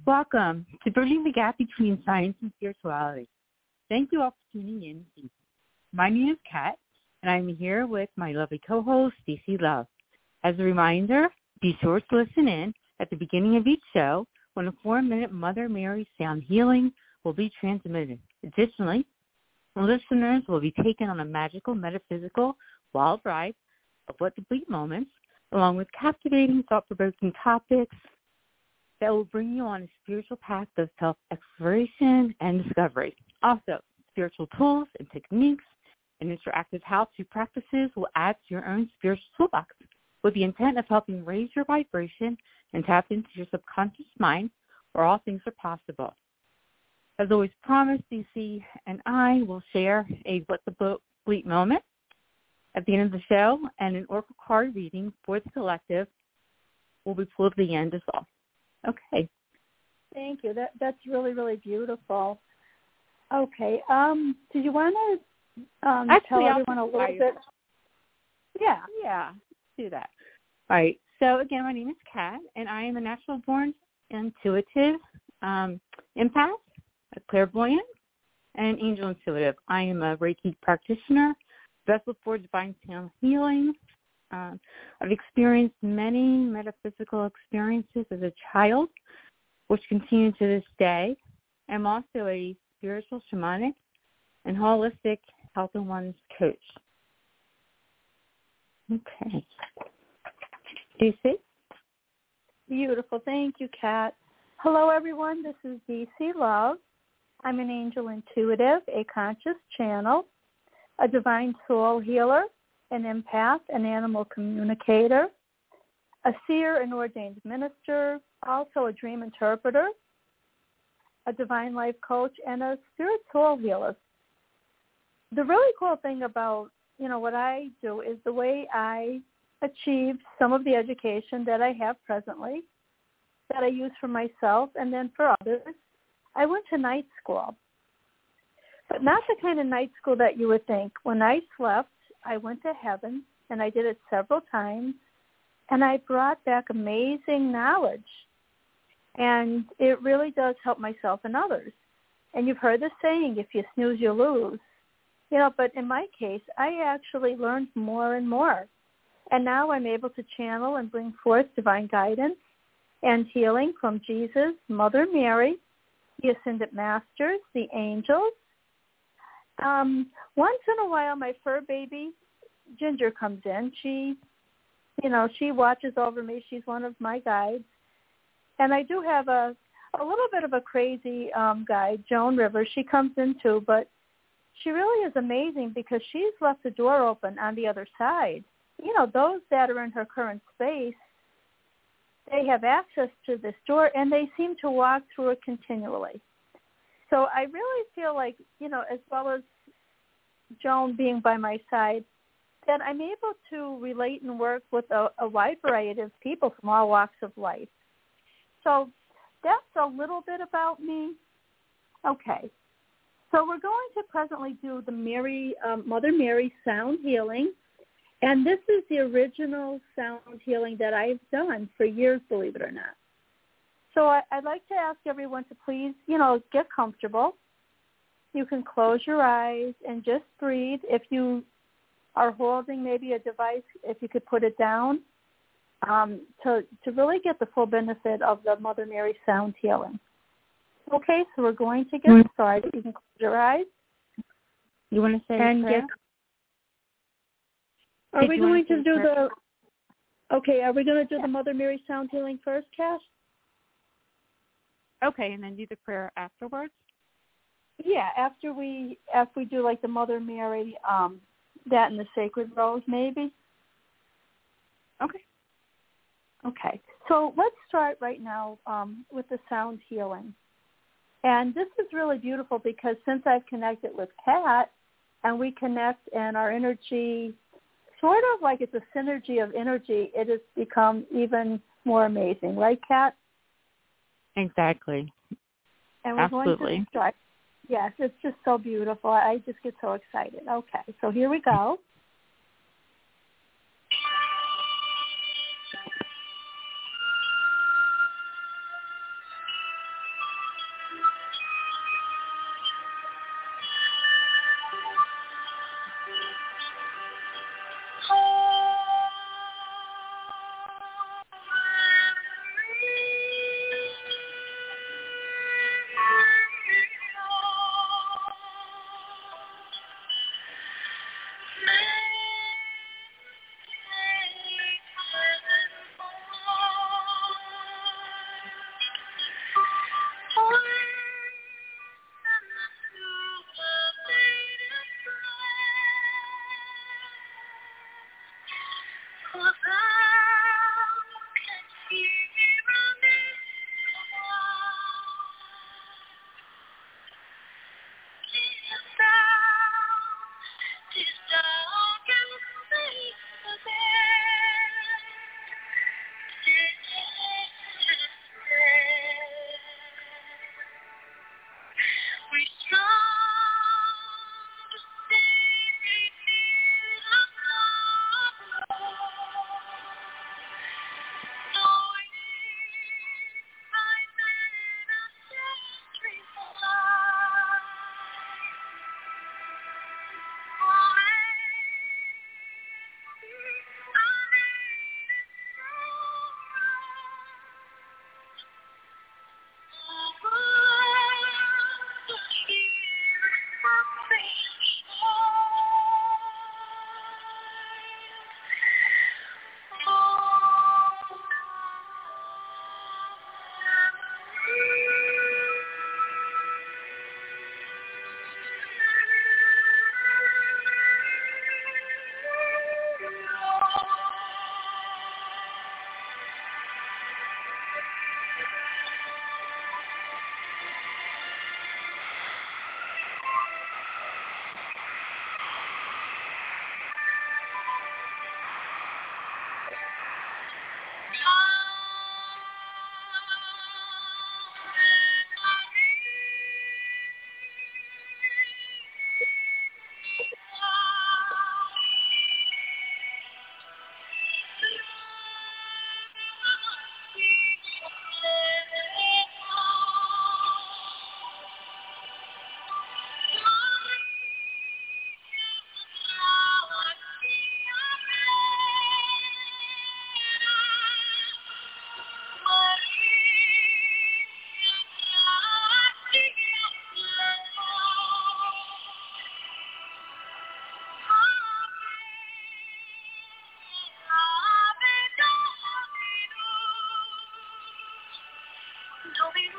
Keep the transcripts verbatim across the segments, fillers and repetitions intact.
Welcome to Bridging the Gap Between Science and Spirituality. Thank you all for tuning in. My name is Kat, and I'm here with my lovely co-host, Stacey Love. As a reminder, be sure to listen in at the beginning of each show when a four-minute Mother Mary sound healing will be transmitted. Additionally, listeners will be taken on a magical, metaphysical, wild ride of what the bleak moments, along with captivating, thought-provoking topics that will bring you on a spiritual path of self-exploration and discovery. Also, spiritual tools and techniques and interactive how-to practices will add to your own spiritual toolbox with the intent of helping raise your vibration and tap into your subconscious mind where all things are possible. As always promised, D C and I will share a What the Bleak moment at the end of the show, and an oracle card reading for the collective will be pulled at the end as well. Okay. Thank you. That that's really, really beautiful. Okay. Um, did you want to um, Actually, tell I'll everyone a little bit? Yeah. Yeah, let's do that. All right. So, again, my name is Kat, and I am a natural-born intuitive um, empath, a clairvoyant, and an angel intuitive. I am a Reiki practitioner, vessel for divine sound healing. Uh, I've experienced many metaphysical experiences as a child, which continue to this day. I'm also a spiritual shamanic and holistic health and wellness coach. Okay. D C? Beautiful. Thank you, Kat. Hello, everyone. This is D C Love. I'm an angel intuitive, a conscious channel, a divine soul healer, an empath, an animal communicator, a seer and ordained minister, also a dream interpreter, a divine life coach, and a spirit soul healer. The really cool thing about, you know, what I do is the way I achieved some of the education that I have presently, that I use for myself and then for others. I went to night school, but not the kind of night school that you would think. When I slept, I went to heaven, and I did it several times, and I brought back amazing knowledge. And it really does help myself and others. And you've heard the saying, if you snooze, you lose. You know, but in my case, I actually learned more and more. And now I'm able to channel and bring forth divine guidance and healing from Jesus, Mother Mary, the Ascended Masters, the angels. Um, once in a while, my fur baby, Ginger, comes in. She, you know, she watches over me. She's one of my guides. And I do have a, a little bit of a crazy um, guide, Joan Rivers. She comes in too, but she really is amazing because she's left the door open on the other side. You know, those that are in her current space, they have access to this door, and they seem to walk through it continually. So I really feel like, you know, as well as Joan being by my side, that I'm able to relate and work with a, a wide variety of people from all walks of life. So that's a little bit about me. Okay. So we're going to presently do the Mary, um, Mother Mary sound healing. And this is the original sound healing that I've done for years, believe it or not. So I, I'd like to ask everyone to please, you know, get comfortable. You can close your eyes and just breathe. If you are holding maybe a device, if you could put it down um, to, to really get the full benefit of the Mother Mary sound healing. Okay, so we're going to get mm-hmm. started. You can close your eyes. You want to say and a prayer? Get, are Did we going to, to do prayer? the, okay, are we going to do yeah. the Mother Mary sound healing first, Cass? Okay, and then do the prayer afterwards? Yeah, after we after we do like the Mother Mary, um, that and the Sacred Rose, maybe. Okay. Okay. So let's start right now um, with the sound healing. And this is really beautiful because since I've connected with Kat, and we connect and our energy, sort of like it's a synergy of energy, it has become even more amazing. Right, Kat? Exactly. And we're Absolutely. going to start. Yes, it's just so beautiful. I just get so excited. Okay, so here we go.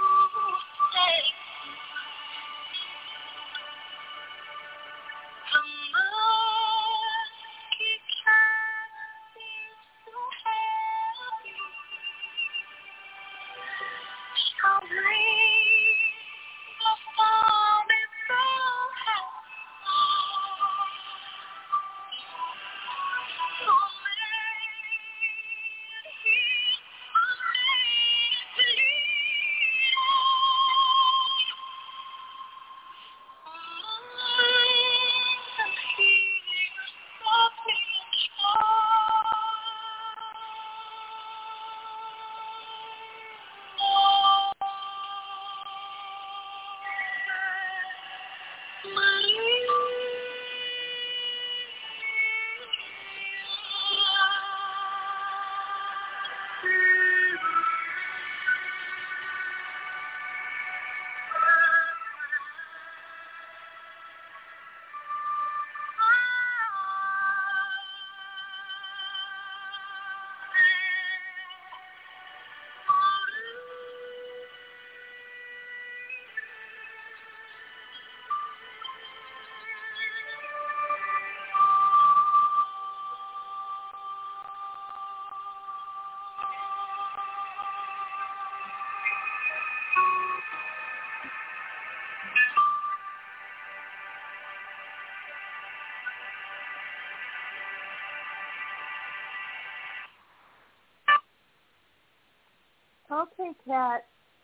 Okay, Kat.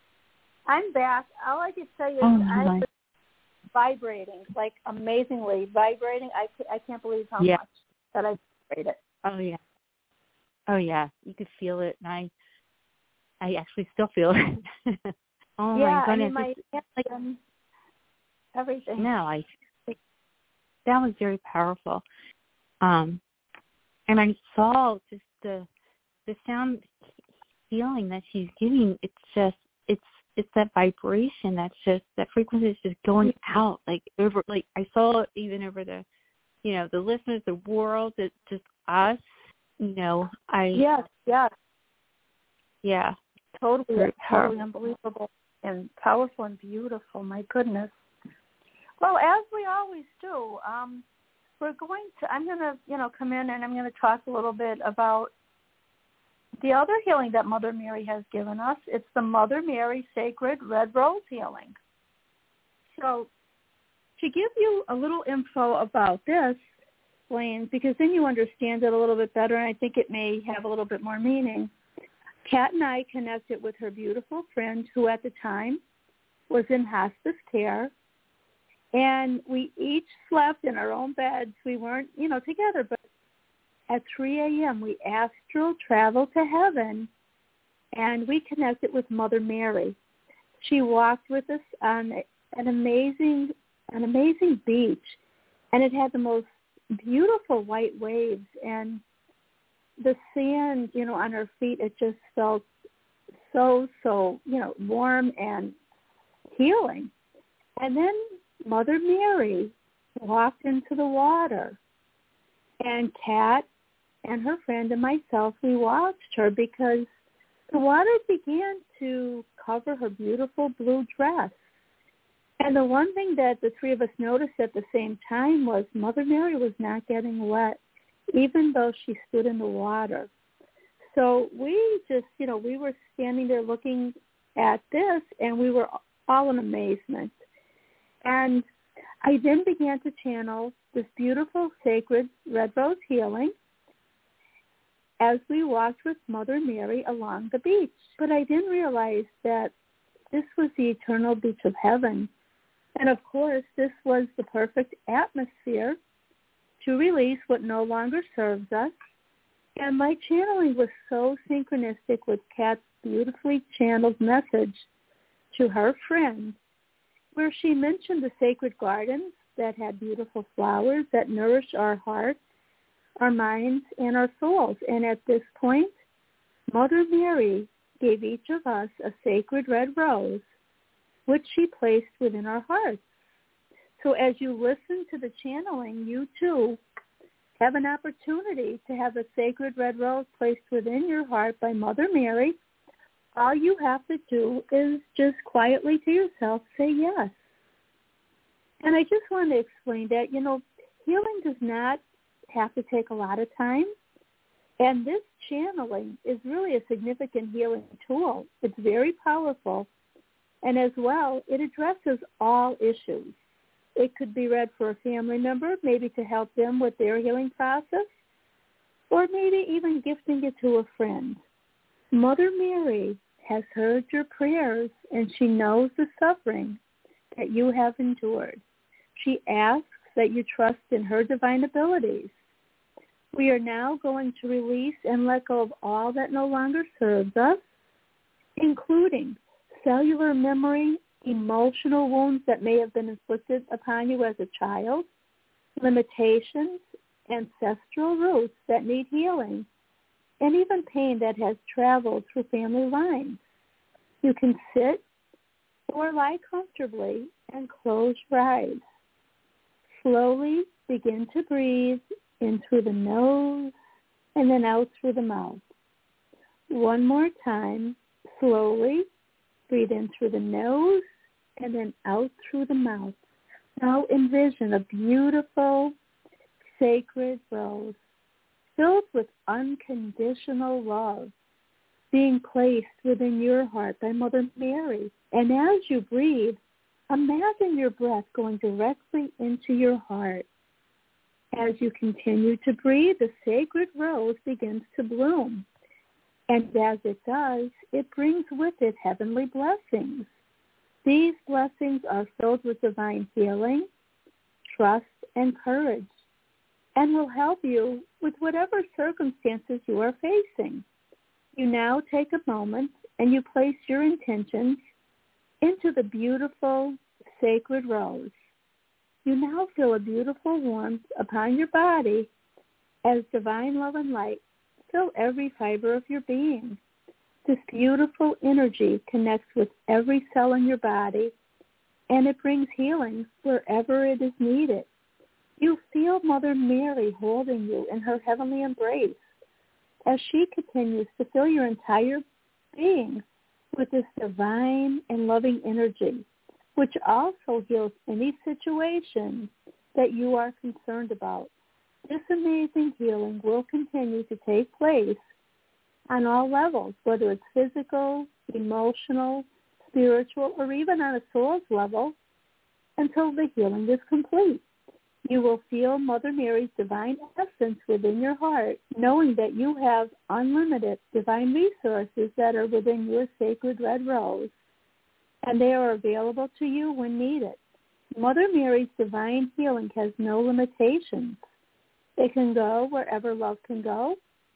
I'm back. All I can tell you is Oh, I my. was vibrating, like amazingly vibrating. I, I can't believe how Yeah. much that I vibrated. Oh, yeah. Oh, yeah. You could feel it, and I, I actually still feel it. Oh, yeah, my goodness. I mean, my It's like, um, everything. no, I, that was very powerful. Um, and I saw just the, the sound feeling that she's giving. It's just, it's, it's that vibration that's just, that frequency is just going out, like over, like I saw it even over the, you know, the listeners, the world, it's just us, you know, I, Yes, yes, yeah. totally, Very totally powerful. unbelievable and powerful and beautiful. My goodness. Well, as we always do, um, we're going to, I'm going to, you know, come in and I'm going to talk a little bit about the other healing that Mother Mary has given us. It's the Mother Mary Sacred Red Rose Healing. So to give you a little info about this, Blaine, because then you understand it a little bit better, and I think it may have a little bit more meaning. Kat and I connected with her beautiful friend who at the time was in hospice care, and we each slept in our own beds. We weren't, you know, together, but at three a.m. we astral traveled to heaven, and we connected with Mother Mary. She walked with us on an amazing, an amazing beach, and it had the most beautiful white waves, and the sand, you know, on her feet, it just felt so, so, you know, warm and healing. And then Mother Mary walked into the water, and Kat and her friend and myself, we watched her because the water began to cover her beautiful blue dress. And the one thing that the three of us noticed at the same time was Mother Mary was not getting wet, even though she stood in the water. So we just, you know, we were standing there looking at this, and we were all in amazement. And I then began to channel this beautiful sacred red rose healing as we walked with Mother Mary along the beach. But I didn't realize that this was the eternal beach of heaven. And of course, this was the perfect atmosphere to release what no longer serves us. And my channeling was so synchronistic with Kat's beautifully channeled message to her friend, where she mentioned the sacred gardens that had beautiful flowers that nourish our hearts, our minds, and our souls. And at this point, Mother Mary gave each of us a sacred red rose, which she placed within our hearts. So as you listen to the channeling, you too have an opportunity to have a sacred red rose placed within your heart by Mother Mary, all you have to do is just quietly to yourself say yes. And I just want to explain that, you know, healing does not have to take a lot of time. And this channeling is really a significant healing tool. It's very powerful. And as well, it addresses all issues. It could be read for a family member, maybe to help them with their healing process, or maybe even gifting it to a friend. Mother Mary has heard your prayers, and she knows the suffering that you have endured. She asks that you trust in her divine abilities. We are now going to release and let go of all that no longer serves us, including cellular memory, emotional wounds that may have been inflicted upon you as a child, limitations, ancestral roots that need healing, and even pain that has traveled through family lines. You can sit or lie comfortably and close your eyes. Slowly begin to breathe in through the nose and then out through the mouth. One more time, slowly breathe in through the nose and then out through the mouth. Now envision a beautiful, sacred rose filled with unconditional love being placed within your heart by Mother Mary. And as you breathe, imagine your breath going directly into your heart. As you continue to breathe, the sacred rose begins to bloom. And as it does, it brings with it heavenly blessings. These blessings are filled with divine healing, trust, and courage, and will help you with whatever circumstances you are facing. You now take a moment and you place your intentions into the beautiful, sacred rose. You now feel a beautiful warmth upon your body as divine love and light fill every fiber of your being. This beautiful energy connects with every cell in your body, and it brings healing wherever it is needed. You feel Mother Mary holding you in her heavenly embrace as she continues to fill your entire being with this divine and loving energy, which also heals any situation that you are concerned about. This amazing healing will continue to take place on all levels, whether it's physical, emotional, spiritual, or even on a soul's level, until the healing is complete. You will feel Mother Mary's divine essence within your heart, knowing that you have unlimited divine resources that are within your sacred red rose, and they are available to you when needed. Mother Mary's divine healing has no limitations. It can go wherever love can go.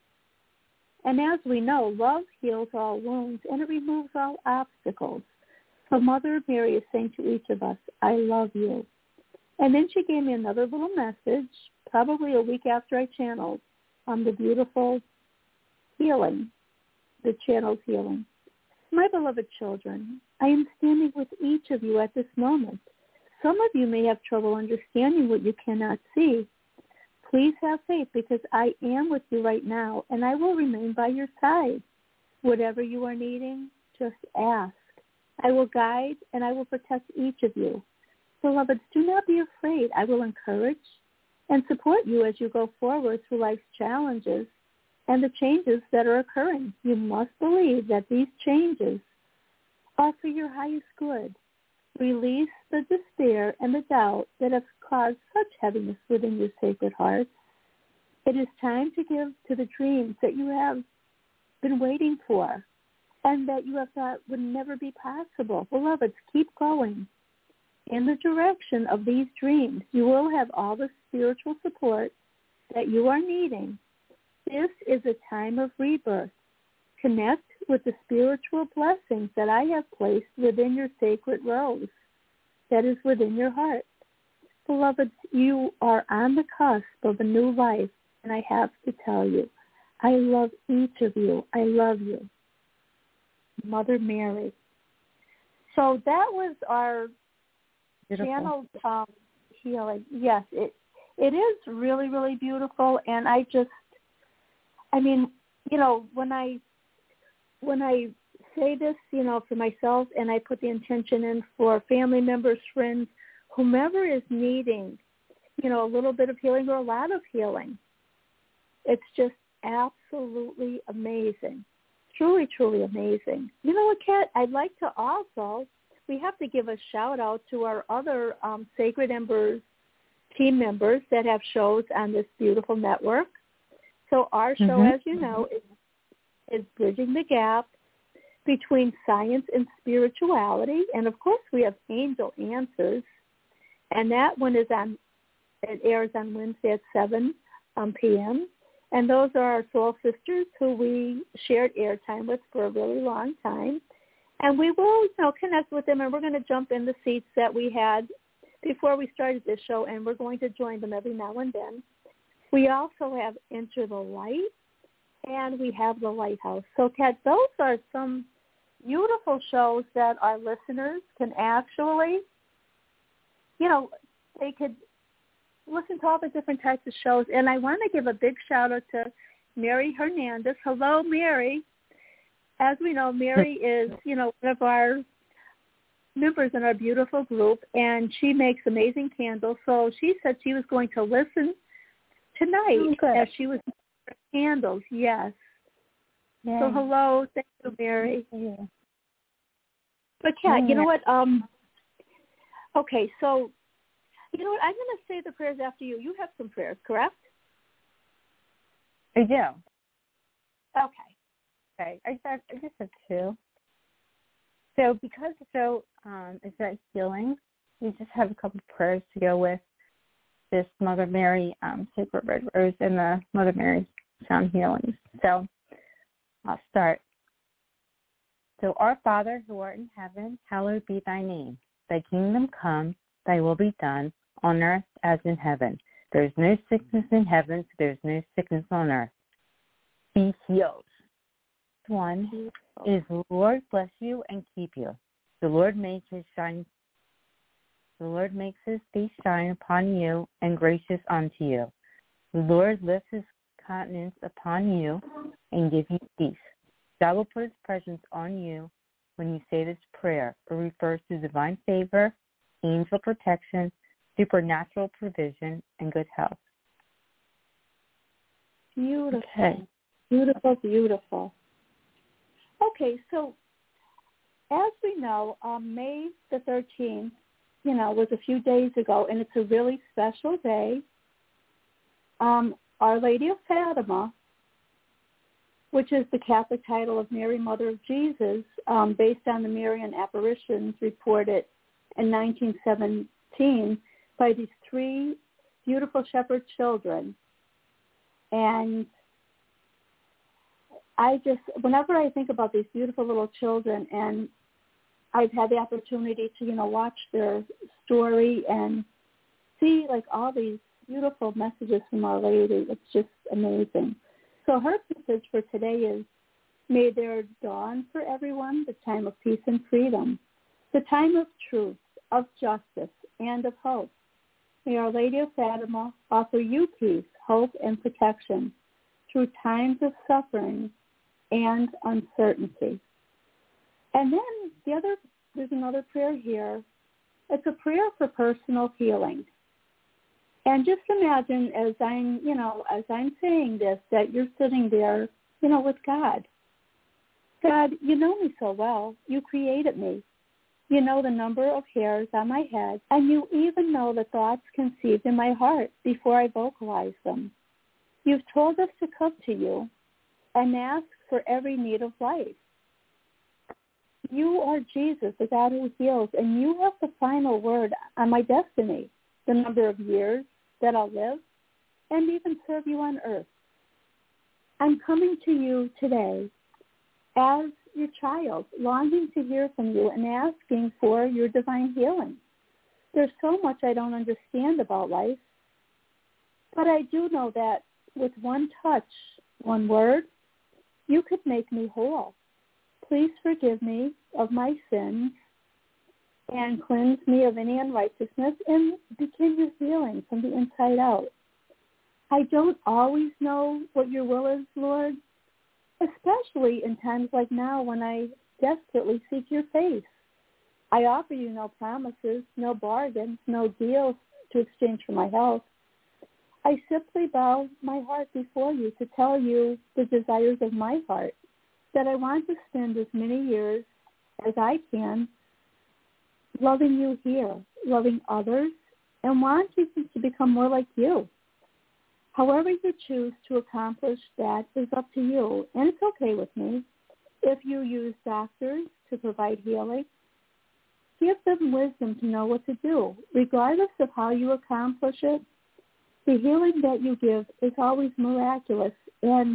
And as we know, love heals all wounds and it removes all obstacles. So Mother Mary is saying to each of us, I love you. And then she gave me another little message, probably a week after I channeled on the beautiful healing, the channel's healing. My beloved children, I am standing with each of you at this moment. Some of you may have trouble understanding what you cannot see. Please have faith because I am with you right now, and I will remain by your side. Whatever you are needing, just ask. I will guide, and I will protect each of you. Beloveds, do not be afraid. I will encourage and support you as you go forward through life's challenges and the changes that are occurring. You must believe that these changes are for your highest good. Release the despair and the doubt that have caused such heaviness within your sacred hearts. It is time to give to the dreams that you have been waiting for and that you have thought would never be possible. Beloveds, keep going in the direction of these dreams. You will have all the spiritual support that you are needing. This is a time of rebirth. Connect with the spiritual blessings that I have placed within your sacred rose that is within your heart. Beloveds, you are on the cusp of a new life, and I have to tell you, I love each of you. I love you. Mother Mary. So that was our beautiful channel um, healing. Yes, it it is really, really beautiful, and I just, I mean, you know, when I when I say this, you know, for myself, and I put the intention in for family members, friends, whomever is needing, you know, a little bit of healing or a lot of healing. It's just absolutely amazing. Truly, truly amazing. You know what, Kat? I'd like to also, we have to give a shout out to our other um, Sacred Embers team members that have shows on this beautiful network. So our show, mm-hmm. as you know, is, is Bridging the Gap between Science and Spirituality. And, of course, we have Angel Answers. And that one is on, it airs on Wednesday at seven um, p.m. And those are our soul sisters who we shared airtime with for a really long time. And we will, you know, connect with them, and we're going to jump in the seats that we had before we started this show, and we're going to join them every now and then. We also have Enter the Light, and we have The Lighthouse. So, Kat, those are some beautiful shows that our listeners can actually, you know, they could listen to all the different types of shows. And I want to give a big shout-out to Mary Hernandez. Hello, Mary. As we know, Mary is, you know, one of our members in our beautiful group, and she makes amazing candles. So she said she was going to listen tonight oh, as she was making candles. Yes. Yay. So hello, thank you, Mary. Yeah. But Kat, yeah. you know what? Um. Okay, so you know what? I'm going to say the prayers after you. You have some prayers, correct? I do. Okay. Okay, I just have, I just have two. So because the show um, is about healing, we just have a couple of prayers to go with this Mother Mary um, Sacred Red Rose and the Mother Mary Sound Healings. So I'll start. So our Father who art in heaven, hallowed be thy name. Thy kingdom come, thy will be done, on earth as in heaven. There is no sickness in heaven, so there is no sickness on earth. Be healed. One is, Lord bless you and keep you. The Lord makes his shine. The Lord makes his face shine upon you and gracious unto you. The Lord lifts his countenance upon you and give you peace. God will put his presence on you when you say this prayer. It refers to divine favor, angel protection, supernatural provision, and good health. Beautiful. Okay. Beautiful, beautiful. Okay, so as we know, um, May the thirteenth, you know, was a few days ago, and it's a really special day. Um, Our Lady of Fatima, which is the Catholic title of Mary, Mother of Jesus, um, based on the Marian apparitions reported in nineteen seventeen by these three beautiful shepherd children. And I just, whenever I think about these beautiful little children, and I've had the opportunity to, you know, watch their story and see, like, all these beautiful messages from Our Lady, it's just amazing. So her message for today is, may there dawn for everyone the time of peace and freedom, the time of truth, of justice, and of hope. May Our Lady of Fatima offer you peace, hope, and protection through times of suffering and uncertainty. And then the other, there's another prayer here. It's a prayer for personal healing. And just imagine as I'm, you know, as I'm saying this, that you're sitting there, you know, with God. God, you know me so well. You created me. You know the number of hairs on my head, and you even know the thoughts conceived in my heart before I vocalize them. You've told us to come to you and ask for every need of life. You are Jesus, the God who heals, and you have the final word on my destiny, the number of years that I'll live, and even serve you on earth. I'm coming to you today as your child, longing to hear from you and asking for your divine healing. There's so much I don't understand about life, but I do know that with one touch, one word, you could make me whole. Please forgive me of my sins and cleanse me of any unrighteousness and begin your healing from the inside out. I don't always know what your will is, Lord, especially in times like now when I desperately seek your face. I offer you no promises, no bargains, no deals to exchange for my health. I simply bow my heart before you to tell you the desires of my heart, that I want to spend as many years as I can loving you here, loving others, and want you to become more like you. However you choose to accomplish that is up to you, and it's okay with me. If you use doctors to provide healing, give them wisdom to know what to do. Regardless of how you accomplish it, the healing that you give is always miraculous, and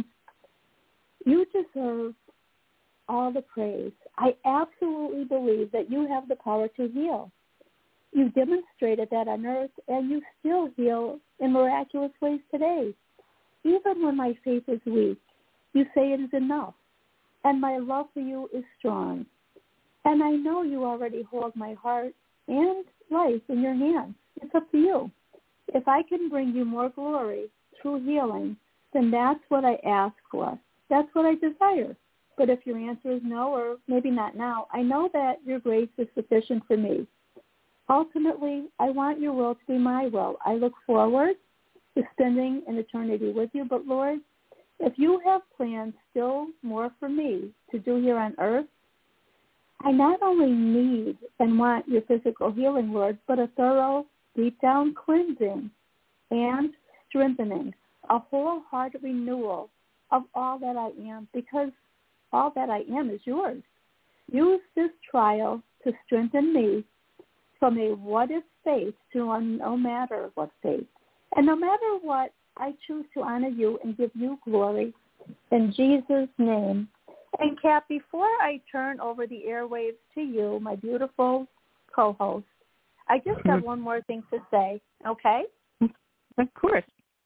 you deserve all the praise. I absolutely believe that you have the power to heal. You demonstrated that on earth, and you still heal in miraculous ways today. Even when my faith is weak, you say it is enough, and my love for you is strong. And I know you already hold my heart and life in your hands. It's up to you. If I can bring you more glory through healing, then that's what I ask for. That's what I desire. But if your answer is no, or maybe not now, I know that your grace is sufficient for me. Ultimately, I want your will to be my will. I look forward to spending an eternity with you. But Lord, if you have plans still more for me to do here on earth, I not only need and want your physical healing, Lord, but a thorough, deep-down cleansing and strengthening, a wholehearted renewal of all that I am, because all that I am is yours. Use this trial to strengthen me from a what-if faith to a no matter what faith. And no matter what, I choose to honor you and give you glory in Jesus' name. And Kat, before I turn over the airwaves to you, my beautiful co-host, I just have one more thing to say, okay? Of course.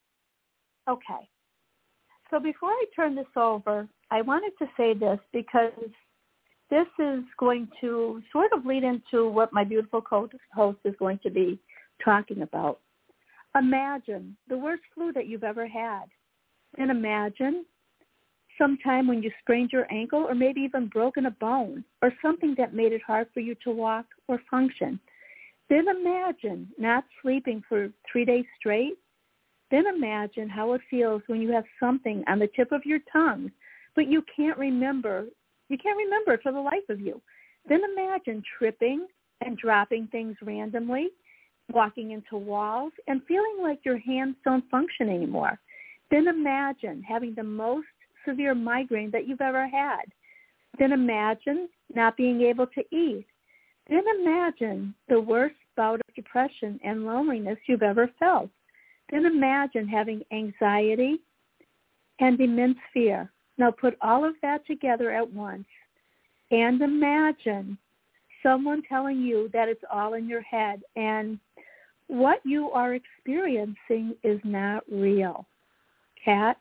Okay. So before I turn this over, I wanted to say this because this is going to sort of lead into what my beautiful co-host is going to be talking about. Imagine the worst flu that you've ever had. And imagine sometime when you sprained your ankle or maybe even broken a bone or something that made it hard for you to walk or function. Then imagine not sleeping for three days straight. Then imagine how it feels when you have something on the tip of your tongue, but you can't remember. You can't remember it for the life of you. Then imagine tripping and dropping things randomly, walking into walls, and feeling like your hands don't function anymore. Then imagine having the most severe migraine that you've ever had. Then imagine not being able to eat. Then imagine the worst bout of depression and loneliness you've ever felt. Then imagine having anxiety and immense fear. Now put all of that together at once and imagine someone telling you that it's all in your head and what you are experiencing is not real. Kat?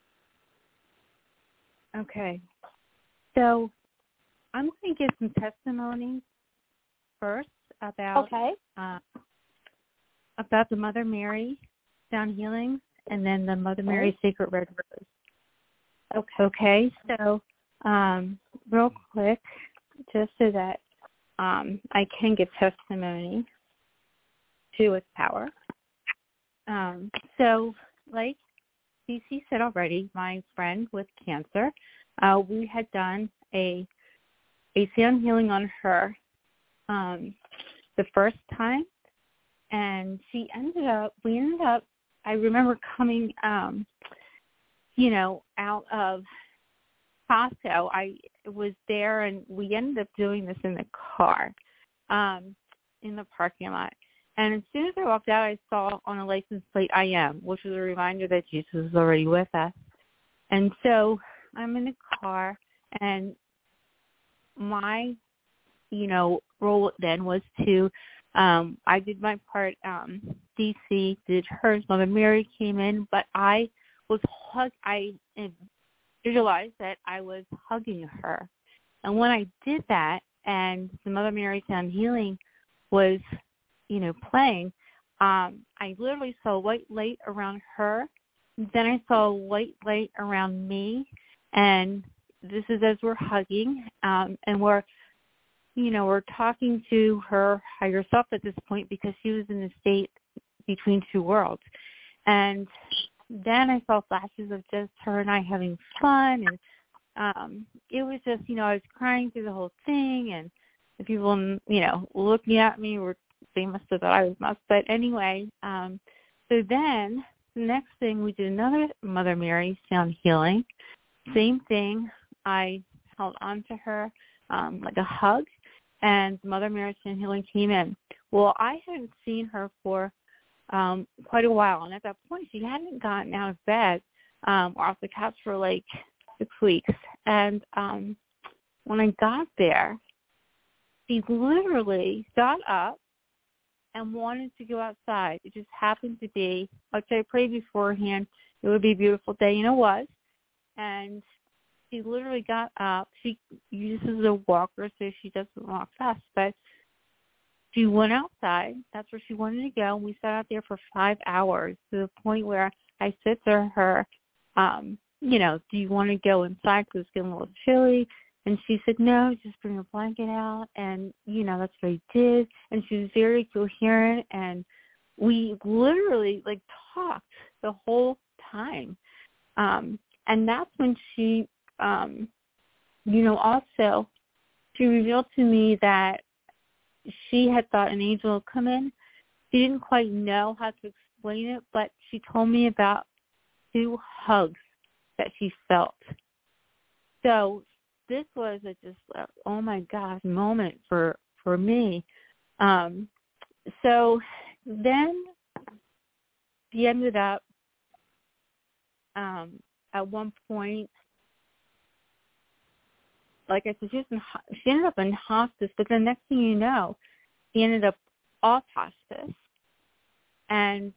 Okay. So I'm going to give some testimonies first about okay. uh, about the Mother Mary Sound Healings and then the Mother okay. Mary Sacred Red Rose. Okay. Okay. So um, real quick, just so that um, I can give testimony to its power. Um, so like C C said already, my friend with cancer, uh, we had done a a sound healing on her um, the first time, and she ended up, we ended up, I remember coming, um, you know, out of Costco. I was there, and we ended up doing this in the car, um, in the parking lot. And as soon as I walked out, I saw on a license plate, I am, which was a reminder that Jesus is already with us. And so I'm in the car, and my, you know, role then was to, um, I did my part, um, D C did hers, Mother Mary came in, but I was hug. I visualized that I was hugging her. And when I did that, and the Mother Mary Sound Healing was, you know, playing, um, I literally saw a white light around her. Then I saw a white light around me, and this is as we're hugging, um, and we're you know, were talking to her higher self at this point because she was in a state between two worlds. And then I saw flashes of just her and I having fun, and um, it was just, you know, I was crying through the whole thing, and the people, you know, looking at me were, they must have thought I was nuts. But anyway, um, so then the next thing, we did another Mother Mary sound healing. Same thing. I held on to her um, like a hug, and Mother Mary sound healing came in. Well, I hadn't seen her for um, quite a while, and at that point, she hadn't gotten out of bed um, or off the couch for like six weeks. And um, when I got there, she literally got up and wanted to go outside. It just happened to be, which I prayed beforehand, it would be a beautiful day, and it was. And she literally got up. She uses a walker, so she doesn't walk fast, but she went outside. That's where she wanted to go. And we sat out there for five hours to the point where I said to her, um, you know, do you want to go inside because it's getting a little chilly? And she said, no, just bring a blanket out. And, you know, that's what I did. And she was very coherent. And we literally, like, talked the whole time. Um, and that's when she, um, you know, also, she revealed to me that she had thought an angel would come in. She didn't quite know how to explain it, but she told me about two hugs that she felt. So this was a just, a, oh my gosh, moment for, for me. Um, so then she ended up, um, at one point, like I said, she, was in, she ended up in hospice, but the next thing you know, she ended up off hospice. And,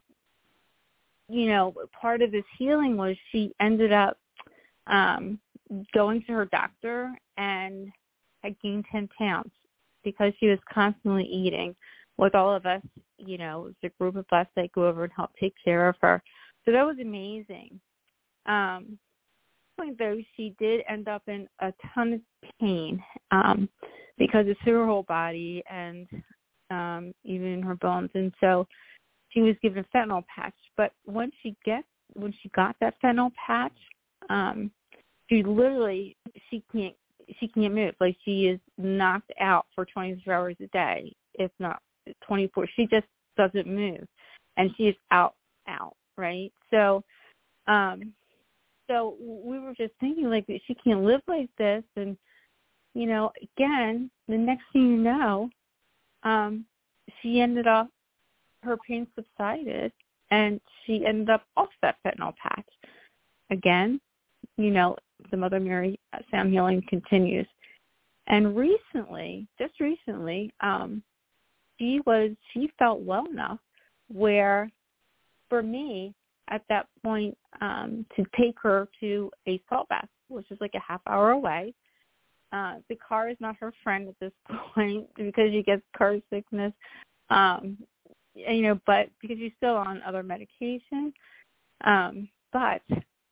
you know, part of this healing was she ended up um, going to her doctor and had gained ten pounds because she was constantly eating with all of us. You know, it was a group of us that go over and help take care of her. So that was amazing. Um, point though, she did end up in a ton of pain um, because it's through her whole body and um, even her bones. And so she was given a fentanyl patch. But once she gets, when she got that fentanyl patch, um, she literally she can't she can't move. Like, she is knocked out for twenty-four hours a day, if not twenty-four. She just doesn't move, and she is out out right. So. Um, So we were just thinking, like, she can't live like this. And, you know, again, the next thing you know, um, she ended up, her pain subsided, and she ended up off that fentanyl patch. Again, you know, the Mother Mary sound healing continues. And recently, just recently, um, she was, she felt well enough where, for me, at that point, um, to take her to a salt bath, which is like a half hour away. Uh, the car is not her friend at this point because she gets car sickness, um, you know, but because she's still on other medication. Um, but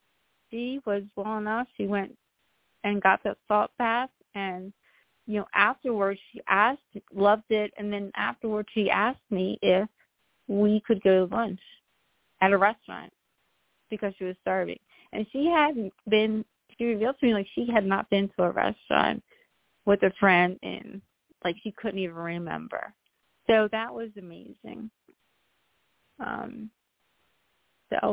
she was well enough. She went and got the salt bath, and, you know, afterwards she asked, loved it, and then afterwards she asked me if we could go to lunch at a restaurant because she was starving. And she hadn't been, she revealed to me, like, she had not been to a restaurant with a friend in, like, she couldn't even remember. So that was amazing. Um, so.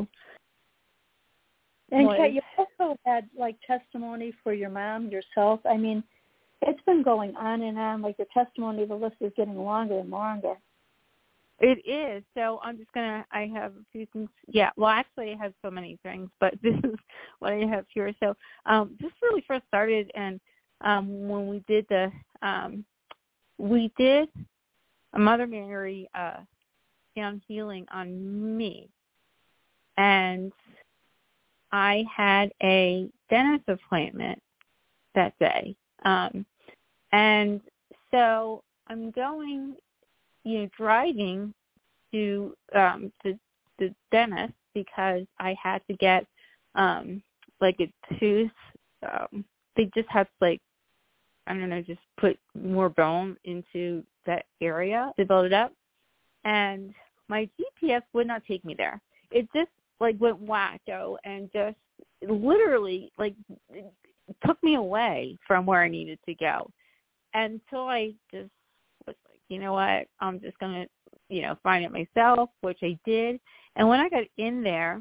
And Kat, you also had, like, testimony for your mom yourself. I mean, it's been going on and on. Like, your testimony, the list is getting longer and longer. It is. So I'm just going to, I have a few things. Yeah, well, actually I have so many things, but this is what I have here. So um, this really first started, and um, when we did the, um, we did a Mother Mary uh, sound healing on me. And I had a dentist appointment that day. Um, and so I'm going, you know, driving to um, the, the dentist because I had to get um, like a tooth. Um, they just had like I don't know, just put more bone into that area to build it up. And my G P S would not take me there. It just, like, went wacko and just literally, like, took me away from where I needed to go. Until I just was like, you know what, I'm just going to, you know, find it myself, which I did. And when I got in there,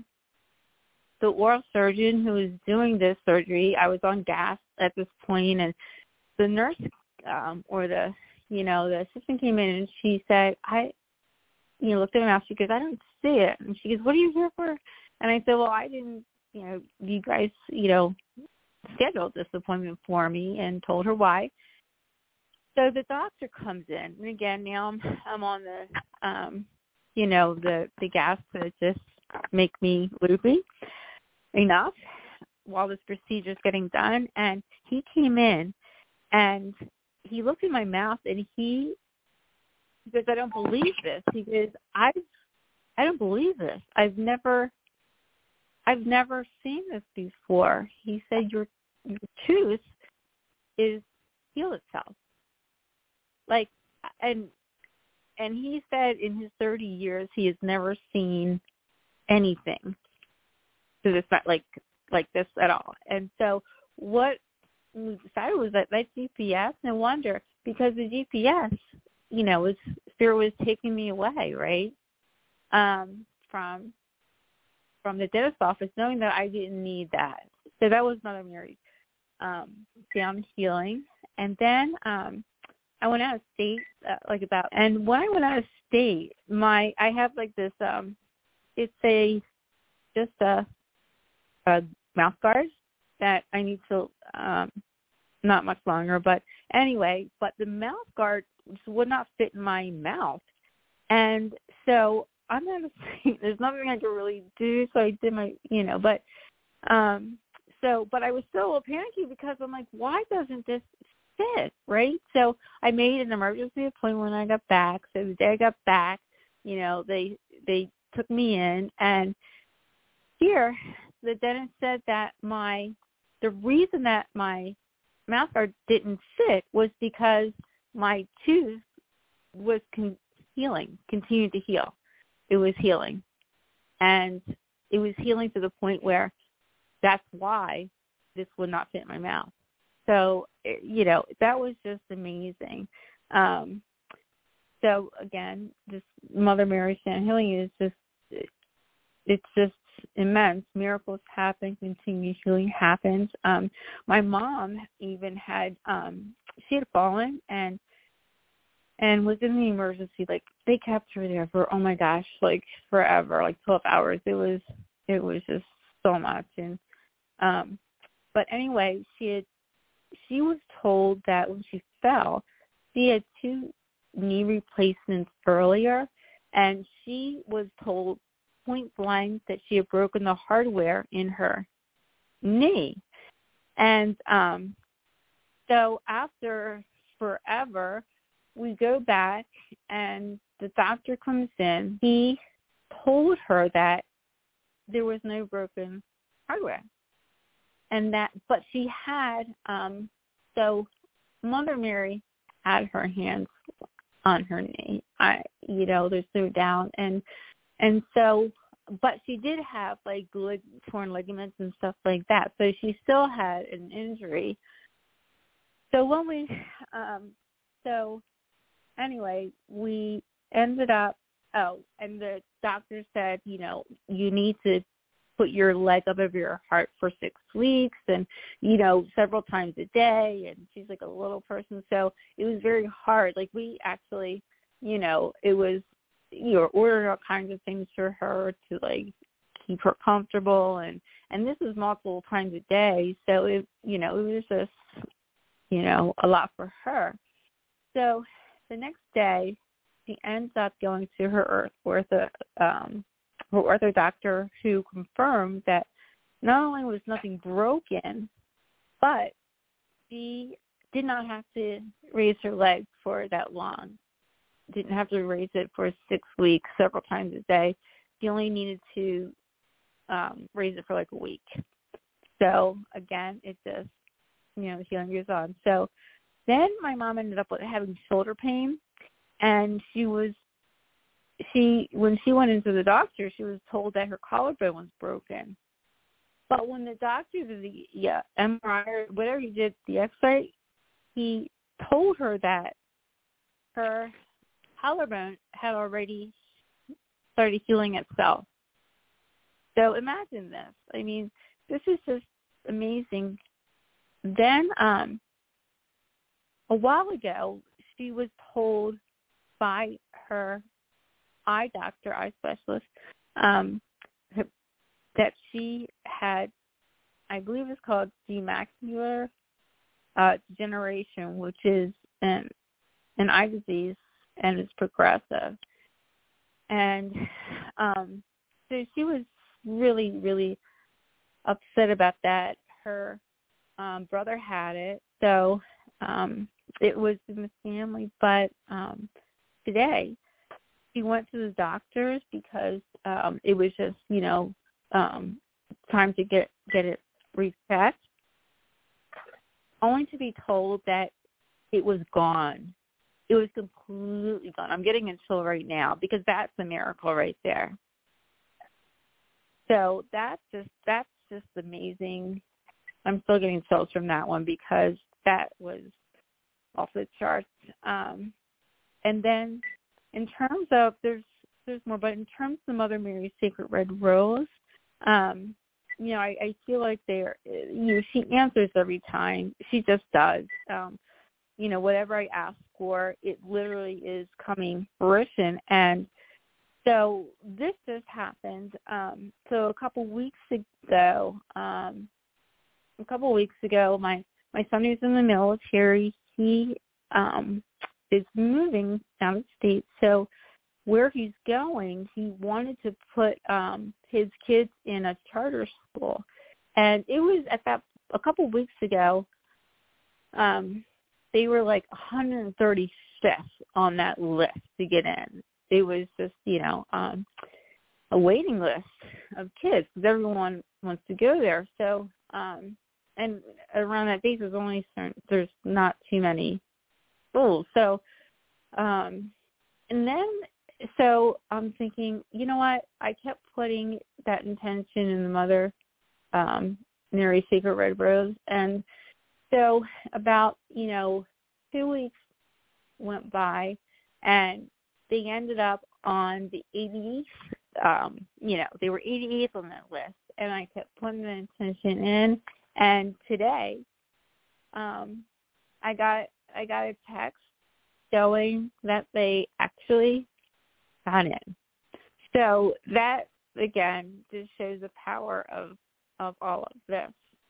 the oral surgeon who was doing this surgery, I was on gas at this point, and the nurse um, or the, you know, the assistant came in and she said, I, you know, looked at my mouth. She goes, I don't see it. And she goes, what are you here for? And I said, well, I didn't, you know, you guys, you know, scheduled this appointment for me, and told her why. So the doctor comes in, and again, now I'm, I'm on the, um, you know, the, the gas to just make me loopy enough while this procedure is getting done. And he came in, and he looked in my mouth, and he, he goes, I don't believe this. He goes, I, I don't believe this. I've never, I've never seen this before. He said, your, your tooth is healed itself. Like, and and he said in his thirty years he has never seen anything to this like like this at all. And so what we decided was that that G P S, no wonder, because the G P S, you know, was Spirit was taking me away, right, um, from from the dentist office, knowing that I didn't need that. So that was Mother Mary um, sound healing, and then. Um, I went out of state, uh, like about, and when I went out of state, my, I have like this, um, it's a, just a, a mouth guard that I need to, um, not much longer, but anyway, but the mouth guard just would not fit in my mouth. And so I'm out of state. There's nothing I could really do. So I did my, you know, but, um, so, but I was still a little panicky because I'm like, why doesn't this fit, right? So I made an emergency appointment when I got back. So the day I got back, you know, they they took me in, and here the dentist said that my the reason that my mouth guard didn't fit was because my tooth was con- healing, continued to heal. It was healing, and it was healing to the point where that's why this would not fit in my mouth. So, you know, that was just amazing. Um, so, again, this Mother Mary Sound Healing is just, it's just immense. Miracles happen, continued healing happens. Um, my mom even had, um, she had fallen and and was in the emergency. Like, they kept her there for, oh, my gosh, like forever, like twelve hours. It was, it was just so much. And, um, but anyway, she had, she was told that when she fell, she had two knee replacements earlier, and she was told point blank that she had broken the hardware in her knee. And um, so after forever, we go back, and the doctor comes in. He told her that there was no broken hardware. And that, but she had, um, so Mother Mary had her hands on her knee. I, you know, there's no doubt. And, and so, but she did have like lig- torn ligaments and stuff like that. So she still had an injury. So when we, um, so anyway, we ended up, oh, and the doctor said, you know, you need to put your leg up over your heart for six weeks and, you know, several times a day. And she's like a little person. So it was very hard. Like we actually, you know, it was, you know, ordering all kinds of things for her to like keep her comfortable. And, and this was multiple times a day. So it, you know, it was just, you know, a lot for her. So the next day she ends up going to her ortho, um, her ortho doctor, who confirmed that not only was nothing broken, but she did not have to raise her leg for that long. Didn't have to raise it for six weeks, several times a day. She only needed to um, raise it for like a week. So again, it just, you know, healing goes on. So then my mom ended up with having shoulder pain, and she was, she when she went into the doctor, she was told that her collarbone was broken. But when the doctor did the yeah, M R I or whatever he did, the X-ray, he told her that her collarbone had already started healing itself. So imagine this. I mean, this is just amazing. Then um, a while ago, she was told by her eye doctor, eye specialist, um, that she had, I believe it's called macular uh, degeneration, which is an, an eye disease, and it's progressive. And um, so she was really, really upset about that. Her um, brother had it, so um, it was in the family. But um, today, she went to the doctors because um, it was just, you know, um, time to get get it reset, only to be told that it was gone. It was completely gone. I'm getting a chill right now because that's a miracle right there. So that's just that's just amazing. I'm still getting chills from that one because that was off the charts. Um, and then in terms of there's there's more, but in terms of the Mother Mary's Sacred Red Rose, um, you know, I, I feel like they're you know she answers every time. She just does. Um, you know, whatever I ask for, it literally is coming fruition. And so this just happened. Um, so a couple weeks ago, um, a couple weeks ago, my, my son who's in the military, he um, is moving down the state. So where he's going, he wanted to put um, his kids in a charter school. And it was at that, a couple weeks ago, um, they were like one hundred thirty-fifth on that list to get in. It was just, you know, um, a waiting list of kids because everyone wants to go there. So, um, and around that date, there's only certain, there's not too many schools. So, um, and then, so I'm thinking, you know what? I kept putting that intention in the Mother um, Mary Sacred Red Rose, and so about, you know, two weeks went by, and they ended up on the eighty-eighth, um, you know, they were eighty-eighth on that list, and I kept putting the intention in, and today um, I got I got a text showing that they actually got in. So that, again, just shows the power of, of all of this.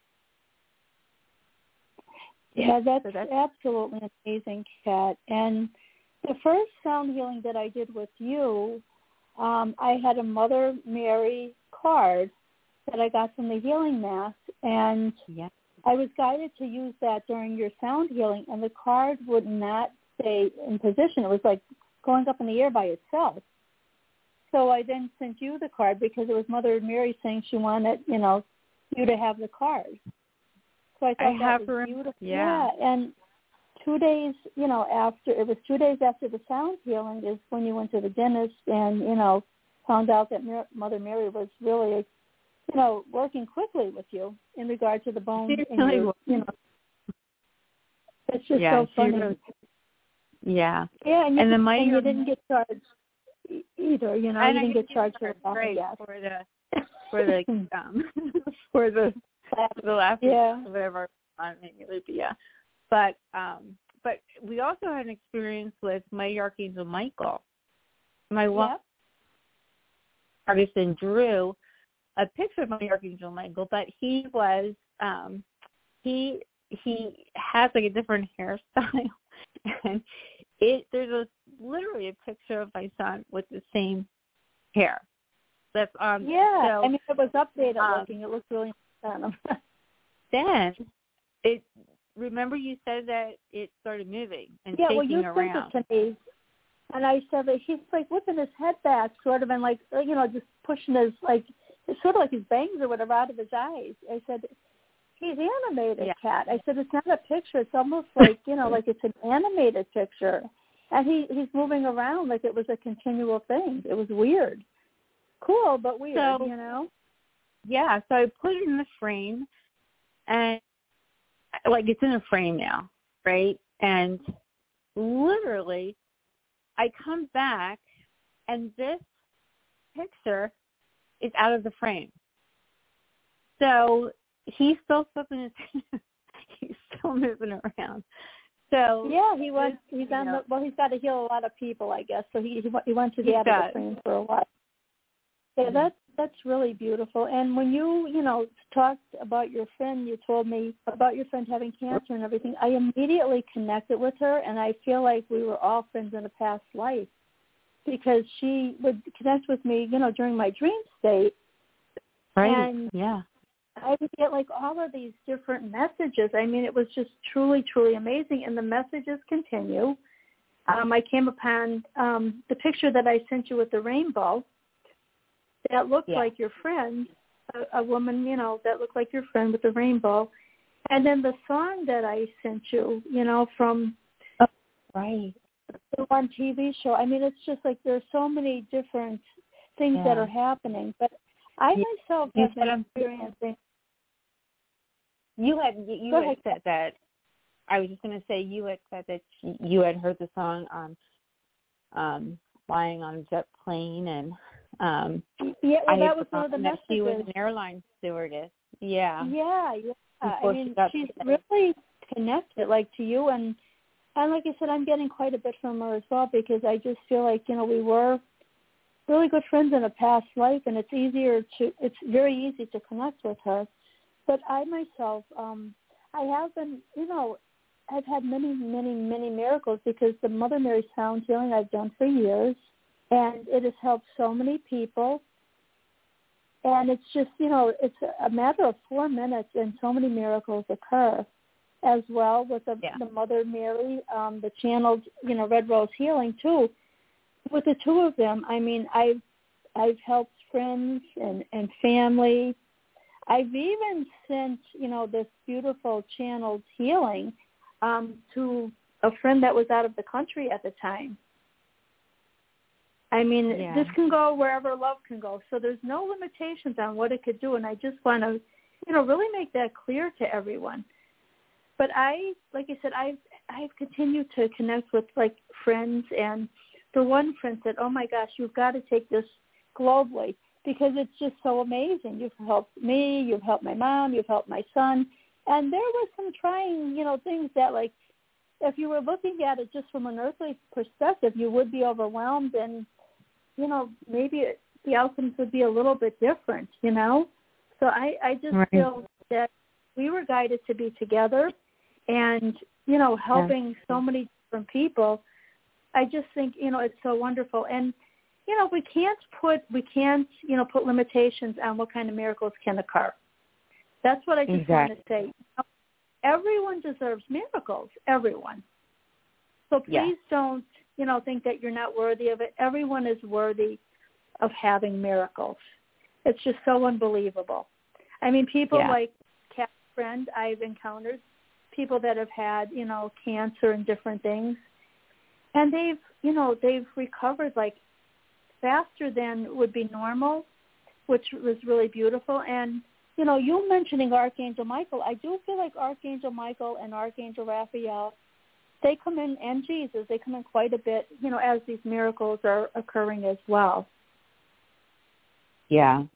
Yeah, that's, so that's absolutely amazing, Kat. And the first sound healing that I did with you, um, I had a Mother Mary card that I got from the healing mass, and yeah. I was guided to use that during your sound healing, and the card would not stay in position. It was like going up in the air by itself. So I then sent you the card because it was Mother Mary saying she wanted, you know, you to have the card. So I thought I that have was her, beautiful. yeah. yeah, and two days, you know, after, it was two days after the sound healing is when you went to the dentist and, you know, found out that Mar- Mother Mary was really, you know, working quickly with you in regard to the bone. She in really your, was. you know, it's just yeah, so funny. Really, yeah. Yeah, and you, and the and you Mighty didn't get charged e- either, you know, and you I didn't get charged for the right, gas. for the for the um for the the last yeah. whatever on maybe yeah. But um but we also had an experience with Mighty Archangel Michael. My one yep. artist and drew a picture of Mighty Archangel Michael, but he was um he he has like a different hairstyle and it there's a literally a picture of my son with the same hair. That's on Yeah, there. So, I mean, it was updated um, looking. It looked really nice. then it. Remember, you said that it started moving and yeah, shaking well, you around. sent it to me, and I said that he's like whipping his head back, sort of, and like you know, just pushing his like it's sort of like his bangs or whatever out of his eyes. I said, he's animated, Yeah. Kat. I said, it's not a picture. It's almost like, you know, like it's an animated picture. And he, he's moving around like it was a continual thing. It was weird. Cool, but weird, so, you know? Yeah, so I put it in the frame, and, like, it's in a frame now, right? And literally, I come back, and this picture is out of the frame. So he's still flipping his he's still moving around. So yeah, he was. He's on know, the. Well, he's got to heal a lot of people, I guess. So he he, he went to the out does. of the frame for a while. Yeah, Mm-hmm. that's that's really beautiful. And when you you know talked about your friend, you told me about your friend having cancer and everything. I immediately connected with her, and I feel like we were all friends in a past life because she would connect with me, you know, during my dream state. Right. And yeah. I would get like all of these different messages. I mean, it was just truly, truly amazing. And the messages continue. Um, I came upon um, the picture that I sent you with the rainbow that looked yeah. like your friend, a, a woman, you know, that looked like your friend with the rainbow. And then the song that I sent you, you know, from oh, right. the one T V show. I mean, it's just like there's so many different things yeah. that are happening. But I yeah. myself you have been experiencing. You had you Go had ahead. said that. I was just going to say you had said that you had heard the song on um, flying on a jet plane, and um, yeah, well, I that was one of the that messages. she was an airline stewardess. Yeah. Yeah, yeah. I mean, she she's really connected, like, to you, and and like I said, I'm getting quite a bit from her as well because I just feel like, you know, we were really good friends in a past life, and it's easier to, it's very easy to connect with her. But I myself, um, I have been, you know, I've had many, many, many miracles because the Mother Mary Sound Healing I've done for years, and it has helped so many people. And it's just, you know, it's a matter of four minutes and so many miracles occur as well with the, yeah. the Mother Mary, um, the channeled, you know, Red Rose Healing too. With the two of them, I mean, I've, I've helped friends and, and family. I've even sent, you know, this beautiful channeled healing um, to a friend that was out of the country at the time. I mean, yeah. this can go wherever love can go. So there's no limitations on what it could do. And I just want to, you know, really make that clear to everyone. But I, like I said, I've, I've continued to connect with, like, friends. And the one friend said, oh, my gosh, you've got to take this globally because it's just so amazing. You've helped me. You've helped my mom. You've helped my son. And there was some trying, you know, things that, like, if you were looking at it just from an earthly perspective, you would be overwhelmed and, you know, maybe it, the outcomes would be a little bit different, you know. So I, I just right. feel that we were guided to be together and, you know, helping yeah. so many different people. I just think, you know, it's so wonderful. And, you know, we can't put, we can't, you know, put limitations on what kind of miracles can occur. That's what I just exactly. want to say. Everyone deserves miracles, everyone. So please yeah. don't, you know, think that you're not worthy of it. Everyone is worthy of having miracles. It's just so unbelievable. I mean, people yeah. like Kat's friend I've encountered, people that have had, you know, cancer and different things, and they've, you know, they've recovered like faster than would be normal, which was really beautiful. And, you know, you mentioning Archangel Michael, I do feel like Archangel Michael and Archangel Raphael, they come in, and Jesus, they come in quite a bit, you know, as these miracles are occurring as well. Yeah.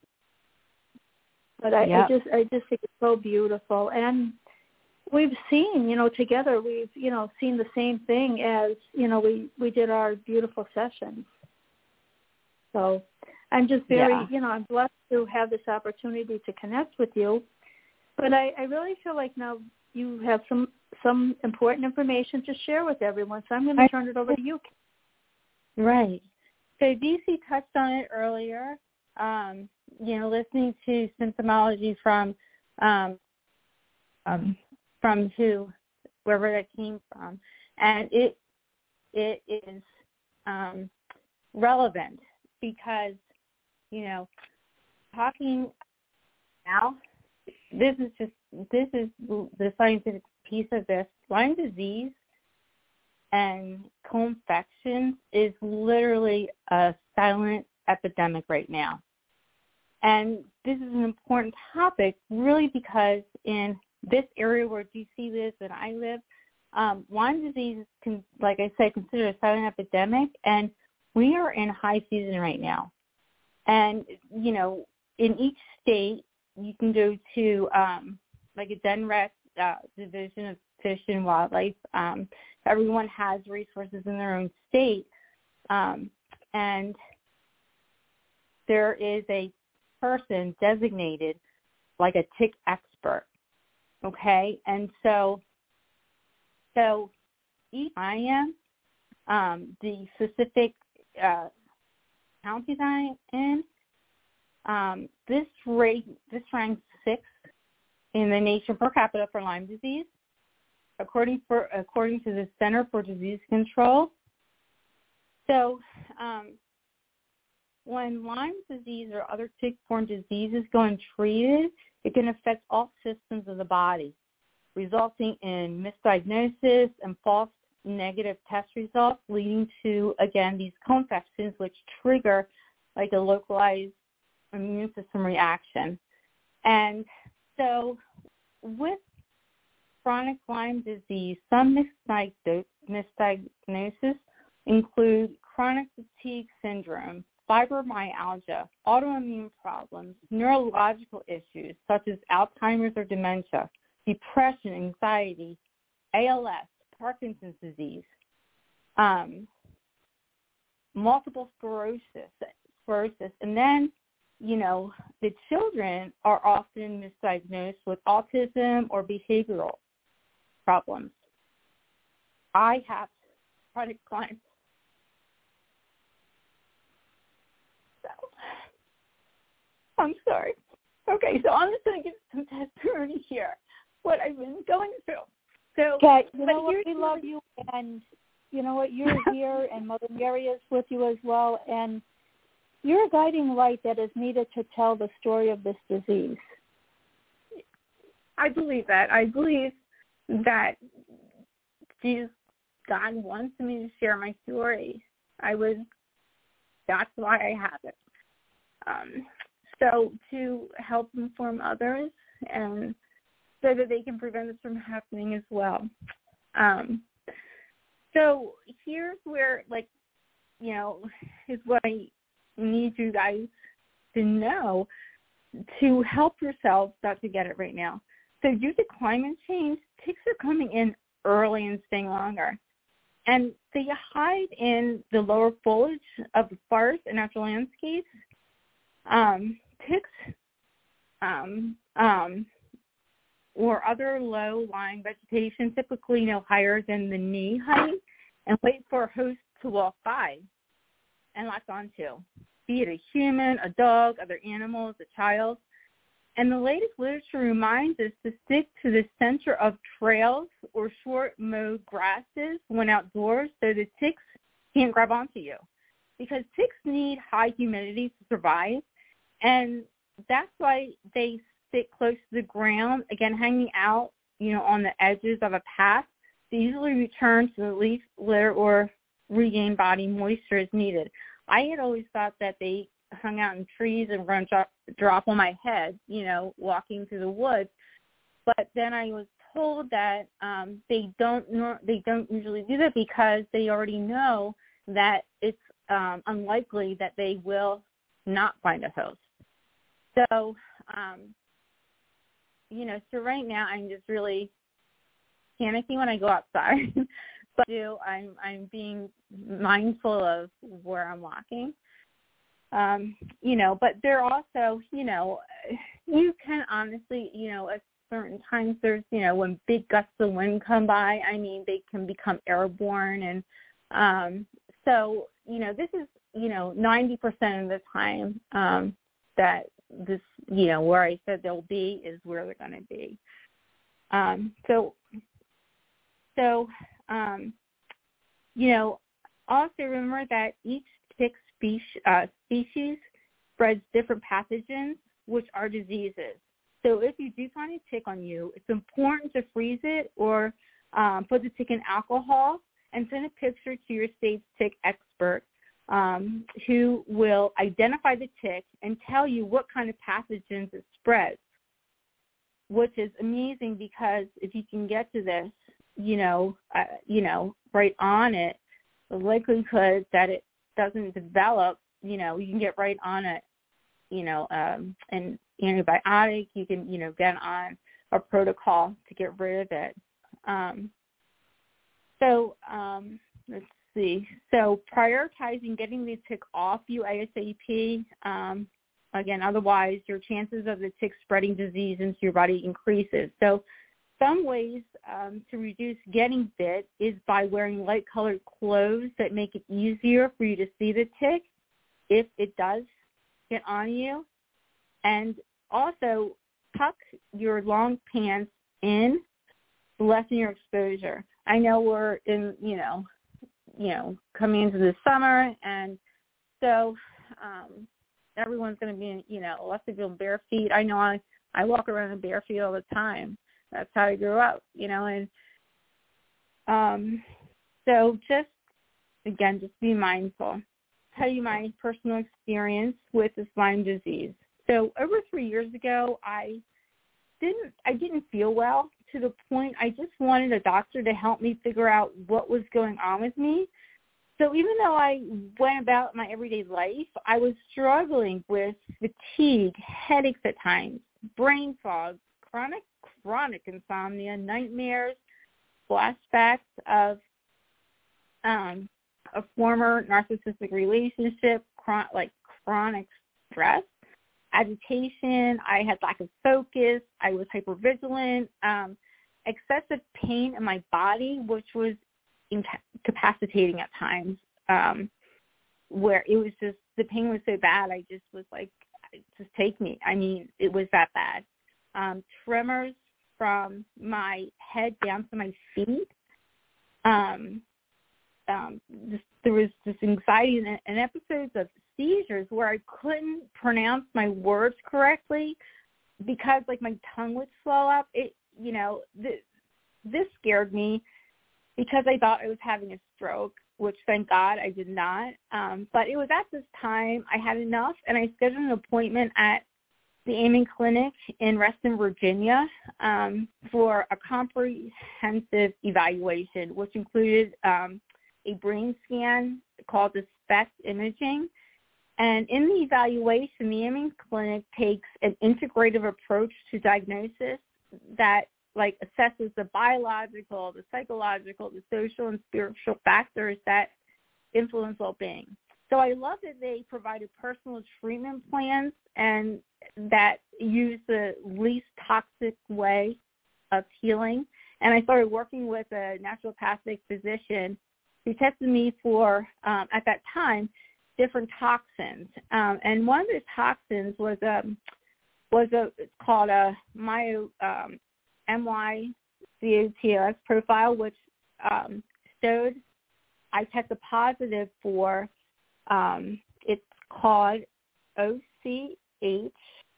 But I, yep. I just, I just think it's so beautiful. And we've seen, you know, together, we've, you know, seen the same thing as, you know, we, we did our beautiful sessions. So I'm just very, yeah. you know, I'm blessed to have this opportunity to connect with you. But I, I really feel like now you have some, some important information to share with everyone. So I'm going to turn it over to you. Right. So D C touched on it earlier, um, you know, listening to symptomology from um, um, from who, wherever that came from. And it it is um, relevant because, you know, talking now this is just, this is the scientific piece of this. Lyme disease and co-infections is literally a silent epidemic right now. And this is an important topic really because in this area where D C lives and I live, um, Lyme disease is, con- like I said, considered a silent epidemic, and we are in high season right now. And, you know, in each state, you can go to um, like a D N R E C, uh, Division of Fish and Wildlife. Um, everyone has resources in their own state. Um, and there is a person designated like a tick expert, okay? And so, so each I am, um, the specific uh, counties I'm in, um, this rate, this ranks sixth in the nation per capita for Lyme disease, according for according to the Center for Disease Control. So, um, when Lyme disease or other tick-borne diseases go untreated, it can affect all systems of the body, resulting in misdiagnosis and false negative test results, leading to, again, these co-infections, which trigger like a localized immune system reaction. And so with chronic Lyme disease, some misdiagnoses include chronic fatigue syndrome, fibromyalgia, autoimmune problems, neurological issues such as Alzheimer's or dementia, depression, anxiety, A L S, Parkinson's disease, um, multiple sclerosis, sclerosis, and then, you know, the children are often misdiagnosed with autism or behavioral problems. I have chronic Lyme. So, I'm sorry. Okay, so I'm just going to give some testimony here, what I've been going through. So, okay, you know what, we love you, and you know what, you're here, and Mother Mary is with you as well, and you're a guiding light that is needed to tell the story of this disease. I believe that. I believe that Jesus, God wants me to share my story. I was, that's why I have it. Um, so to help inform others and so that they can prevent this from happening as well. Um, so here's where, like, you know, is what I need you guys to know to help yourselves not to get it right now. So due to climate change, ticks are coming in early and staying longer. And they hide in the lower foliage of the forest and natural landscapes. Um, ticks um, um, or other low-lying vegetation, typically no higher than the knee height, and wait for a host to walk by and latch onto, be it a human, a dog, other animals, a child. And the latest literature reminds us to stick to the center of trails or short mowed grasses when outdoors so the ticks can't grab onto you. Because ticks need high humidity to survive, and that's why they sit close to the ground, again, hanging out, you know, on the edges of a path to easily return to the leaf litter or regain body moisture as needed. I had always thought that they hung out in trees and were going to drop, drop on my head, you know, walking through the woods. But then I was told that um, they don't they don't usually do that because they already know that it's um, unlikely that they will not find a host. So, um, you know, so right now I'm just really panicking when I go outside. But do I'm I'm being mindful of where I'm walking. Um, you know, but they're also, you know, you can honestly, you know, at certain times there's, you know, when big gusts of wind come by, I mean, they can become airborne. And um, so, you know, this is, you know, ninety percent of the time um, that this, you know, where I said they'll be is where they're going to be. Um, so, so, um, you know, also remember that each tick species, uh, species spreads different pathogens, which are diseases. So if you do find a tick on you, it's important to freeze it or um, put the tick in alcohol and send a picture to your state's tick expert um, who will identify the tick and tell you what kind of pathogens it spreads, which is amazing because if you can get to this, you know, uh, you know, right on it, the likelihood that it doesn't develop, you know, you can get right on it, you know, um, and antibiotic, you can, you know, get on a protocol to get rid of it. Um, so um, let's see. So prioritizing getting the tick off you ASAP. Um, again, otherwise your chances of the tick spreading disease into your body increases. So some ways um, to reduce getting bit is by wearing light-colored clothes that make it easier for you to see the tick if it does get on you. And also tuck your long pants in to lessen your exposure. I know we're in, you know, you know, coming into the summer, and so um, everyone's going to be, you know, less people in bare feet. I know I, I walk around in bare feet all the time. That's how I grew up, you know, and um, so just, again, just be mindful. I'll tell you my personal experience with this Lyme disease. So over three years ago, I didn't I didn't feel well to the point I just wanted a doctor to help me figure out what was going on with me. So even though I went about my everyday life, I was struggling with fatigue, headaches at times, brain fog, chronic, chronic insomnia, nightmares, flashbacks of um, a former narcissistic relationship, chron- like chronic stress, agitation. I had lack of focus. I was hypervigilant, um, excessive pain in my body, which was incapacitating at times, um, where it was just, the pain was so bad, I just was like, just take me. I mean, it was that bad. Um, tremors from my head down to my feet. Um, um, this, there was this anxiety and, and episodes of seizures where I couldn't pronounce my words correctly because, like, my tongue would swell up. It, you know, th- this scared me because I thought I was having a stroke, which thank God I did not. Um, but it was at this time I had enough, and I scheduled an appointment at the Amen Clinic in Reston, Virginia, um, for a comprehensive evaluation, which included um, a brain scan called the SPECT imaging. And in the evaluation, the Amen Clinic takes an integrative approach to diagnosis that, like, assesses the biological, the psychological, the social, and spiritual factors that influence well-being. So I love that they provided personal treatment plans and that use the least toxic way of healing. And I started working with a naturopathic physician who tested me for, um, at that time, different toxins. Um, and one of the toxins was a, was a it's called a myo, um, M Y C O T O S profile, which um, showed I tested positive for, um, it's called O C H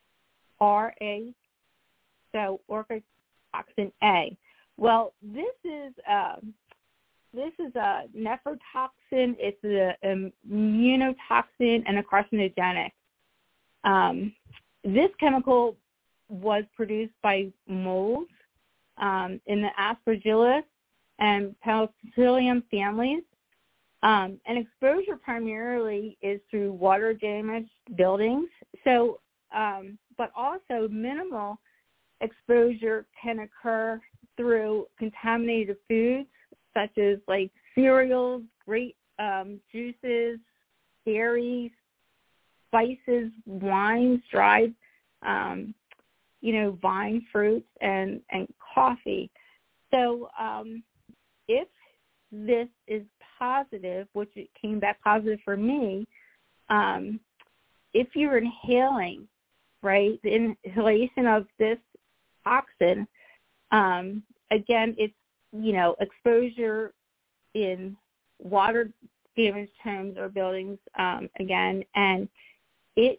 R A, so orthotoxin A. Well, this is uh, this is a nephrotoxin. It's an immunotoxin and a carcinogenic. Um, this chemical was produced by mold um, in the Aspergillus and Penicillium families. Um, and exposure primarily is through water-damaged buildings. So, um, but also minimal exposure can occur through contaminated foods, such as like cereals, grape um, juices, dairy, spices, wines, dried, um, you know, vine fruits, and, and coffee. So um, if this is positive, which it came back positive for me, um, if you're inhaling, right, the inhalation of this toxin, um, again, it's, you know, exposure in water damaged homes or buildings, um, again, and it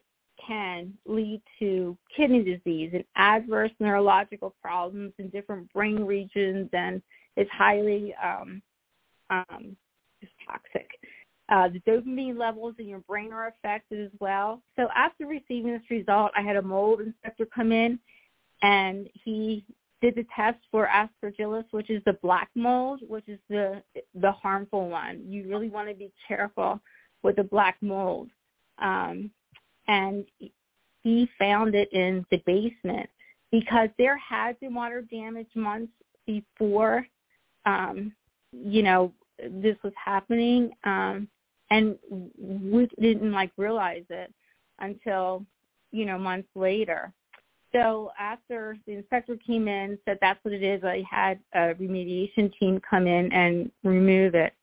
can lead to kidney disease and adverse neurological problems in different brain regions, and is highly um, um, just toxic. Uh, the dopamine levels in your brain are affected as well. So after receiving this result, I had a mold inspector come in, and he did the test for Aspergillus, which is the black mold, which is the the harmful one. You really want to be careful with the black mold. Um, and he found it in the basement because there had been water damage months before, um, you know, this was happening. Um, and we didn't, like, realize it until, you know, months later. So after the inspector came in, said that's what it is, I had a remediation team come in and remove it.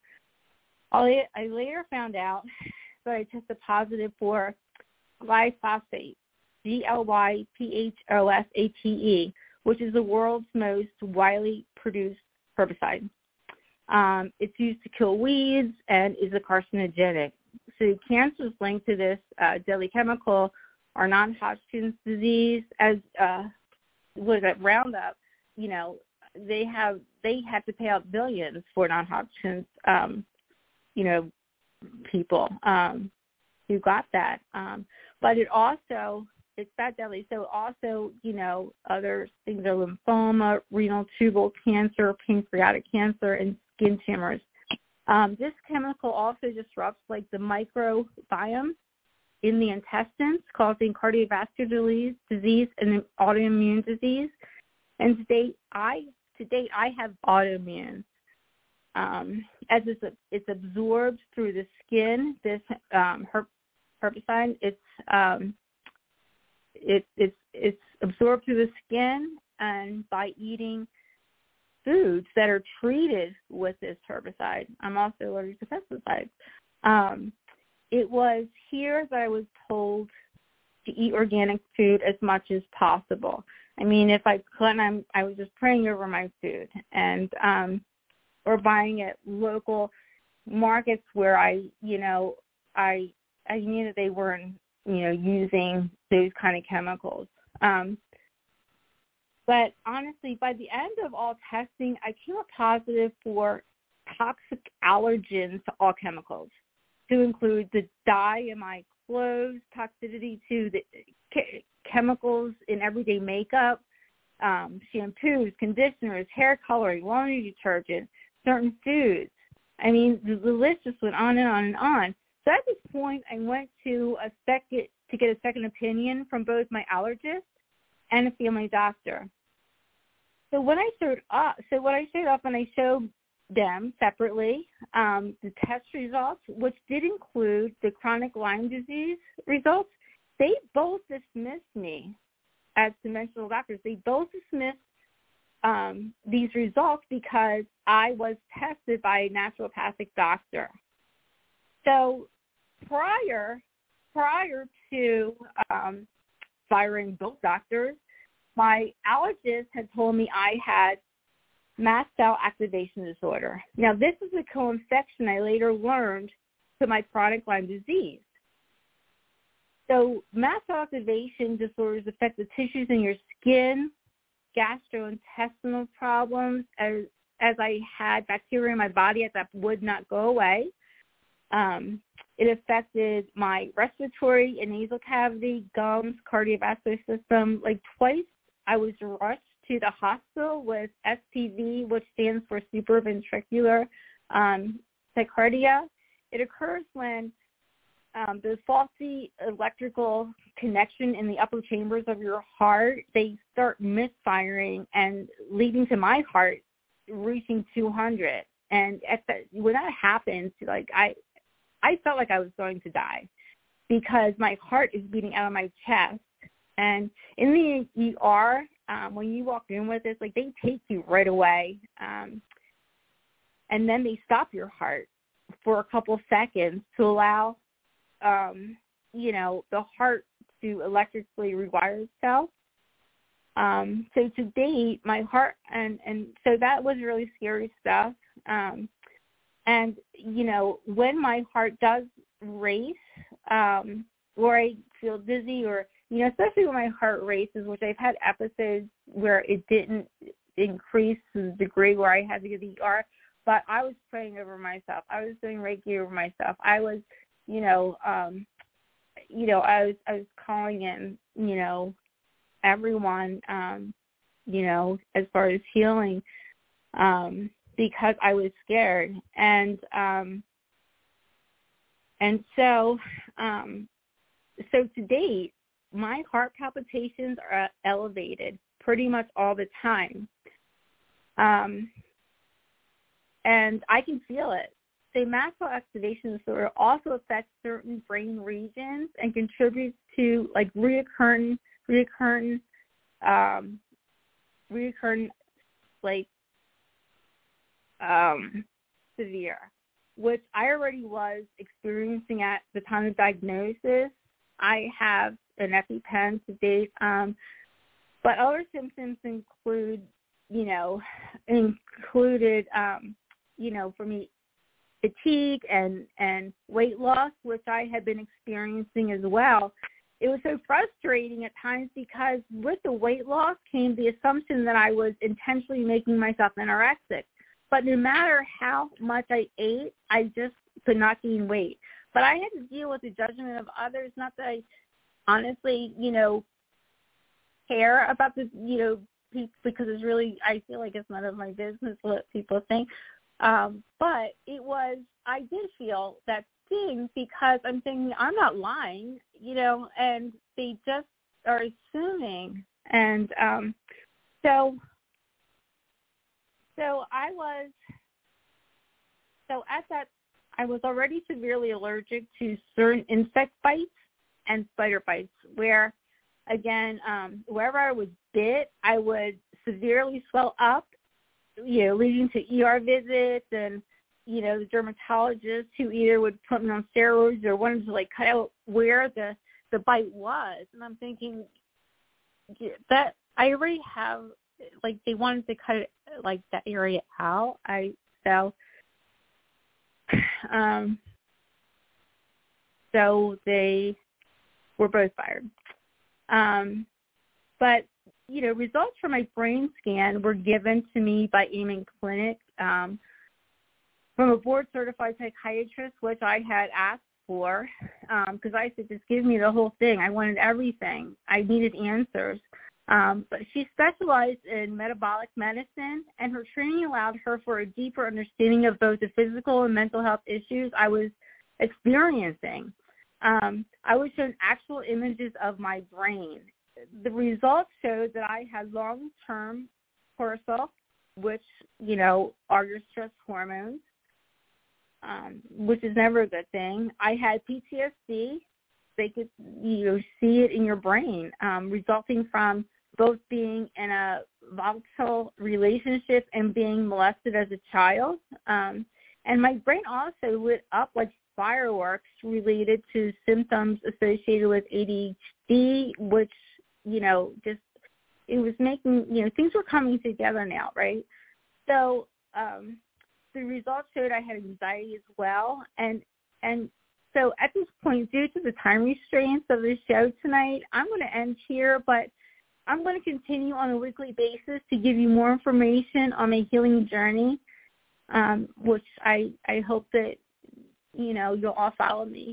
I later found out that I tested positive for glyphosate, G L Y P H O S A T E, which is the world's most widely produced herbicide. Um, it's used to kill weeds and is a carcinogenic. So cancers linked to this uh, deadly chemical are non-Hodgkin's disease, as uh, what is that, Roundup. You know, they have they have to pay out billions for non-Hodgkin's, um, you know, people um, who got that. Um, but it also, it's that deadly. So also, you know, other things are lymphoma, renal tubal cancer, pancreatic cancer, and skin tumors. Um, this chemical also disrupts, like, the microbiome in the intestines, causing cardiovascular disease, disease and autoimmune disease. And to date, I to date I have autoimmune. Um, as it's, it's absorbed through the skin, this um, herb, herbicide, it's um, it, it's it's absorbed through the skin, and by eating foods that are treated with this herbicide. I'm also allergic to pesticides. Um, it was here that I was told to eat organic food as much as possible. I mean, if I couldn't, I'm, I was just praying over my food, and um, or buying at local markets where I, you know, I I knew that they weren't, you know, using those kind of chemicals. Um, but honestly, by the end of all testing, I came up positive for toxic allergens to all chemicals, to include the dye in my clothes, toxicity to the ke- chemicals in everyday makeup, um, shampoos, conditioners, hair coloring, laundry detergent, certain foods. I mean, the, the list just went on and on and on. So at this point, I went to a second to get a second opinion from both my allergist and a family doctor. So when I showed up, so when I showed up and I showed them separately um, the test results, which did include the chronic Lyme disease results, they both dismissed me as conventional doctors. They both dismissed um, these results because I was tested by a naturopathic doctor. So prior prior to um, firing both doctors, my allergist had told me I had mast cell activation disorder. Now, this is a co-infection I later learned to my chronic Lyme disease. So mast cell activation disorders affect the tissues in your skin, gastrointestinal problems, as, as I had bacteria in my body that would not go away. Um, it affected my respiratory and nasal cavity, gums, cardiovascular system. Like twice I was rushed to the hospital with S P V, which stands for supraventricular um, tachycardia. It occurs when um, the faulty electrical connection in the upper chambers of your heart, they start misfiring and leading to my heart reaching two hundred. And at the, when that happens, like I, I felt like I was going to die because my heart is beating out of my chest. And in the E R, um, when you walk in with this, like they take you right away, um, and then they stop your heart for a couple seconds to allow, um, you know, the heart to electrically rewire itself. Um, so to date, my heart, and, and so that was really scary stuff. Um, and, you know, when my heart does race, um, or I feel dizzy or, you know, especially when my heart races, which I've had episodes where it didn't increase to the degree where I had to get the E R, but I was praying over myself. I was doing Reiki over myself. I was, you know, um, you know, I was I was calling in, you know, everyone, um, you know, as far as healing, um, because I was scared. And um, and so, um, so to date, my heart palpitations are elevated pretty much all the time. Um, and I can feel it. The macro activation disorder also affects certain brain regions and contributes to like reoccurring, reoccurring, um, reoccurring, like um, severe, which I already was experiencing at the time of diagnosis. I have an EpiPen to date, um, but other symptoms include, you know, included, um, you know, for me, fatigue and, and weight loss, which I had been experiencing as well. It was so frustrating at times because with the weight loss came the assumption that I was intentionally making myself anorexic. But no matter how much I ate, I just could not gain weight. But I had to deal with the judgment of others, not that I honestly, you know, care about the, you know, people, because it's really, I feel like it's none of my business what people think. Um, but it was, I did feel that sting because I'm thinking I'm not lying, you know, and they just are assuming. And um, so, so I was, so at that, I was already severely allergic to certain insect bites and spider bites where, again, um, wherever I was bit, I would severely swell up, you know, leading to E R visits and, you know, the dermatologist who either would put me on steroids or wanted to, like, cut out where the, the bite was. And I'm thinking that I already have, like, they wanted to cut it, like, that area out. I, so, um, so they were both fired. Um, but, you know, results from my brain scan were given to me by Amen Clinic um, from a board-certified psychiatrist, which I had asked for because um, I said, just give me the whole thing. I wanted everything. I needed answers. Um, but she specialized in metabolic medicine, and her training allowed her for a deeper understanding of both the physical and mental health issues I was experiencing. Um, I was shown actual images of my brain. The results showed that I had long-term cortisol, which, you know, are your stress hormones, um, which is never a good thing. I had P T S D. They could, you know, see it in your brain, um, resulting from both being in a volatile relationship and being molested as a child. Um, and my brain also lit up like fireworks related to symptoms associated with A D H D, which, you know, just, it was making, you know, things were coming together now, right? So um, the results showed I had anxiety as well. And, and so at this point, due to the time restraints of the show tonight, I'm going to end here, but I'm going to continue on a weekly basis to give you more information on my healing journey, um, which I, I hope that, you know, you'll all follow me.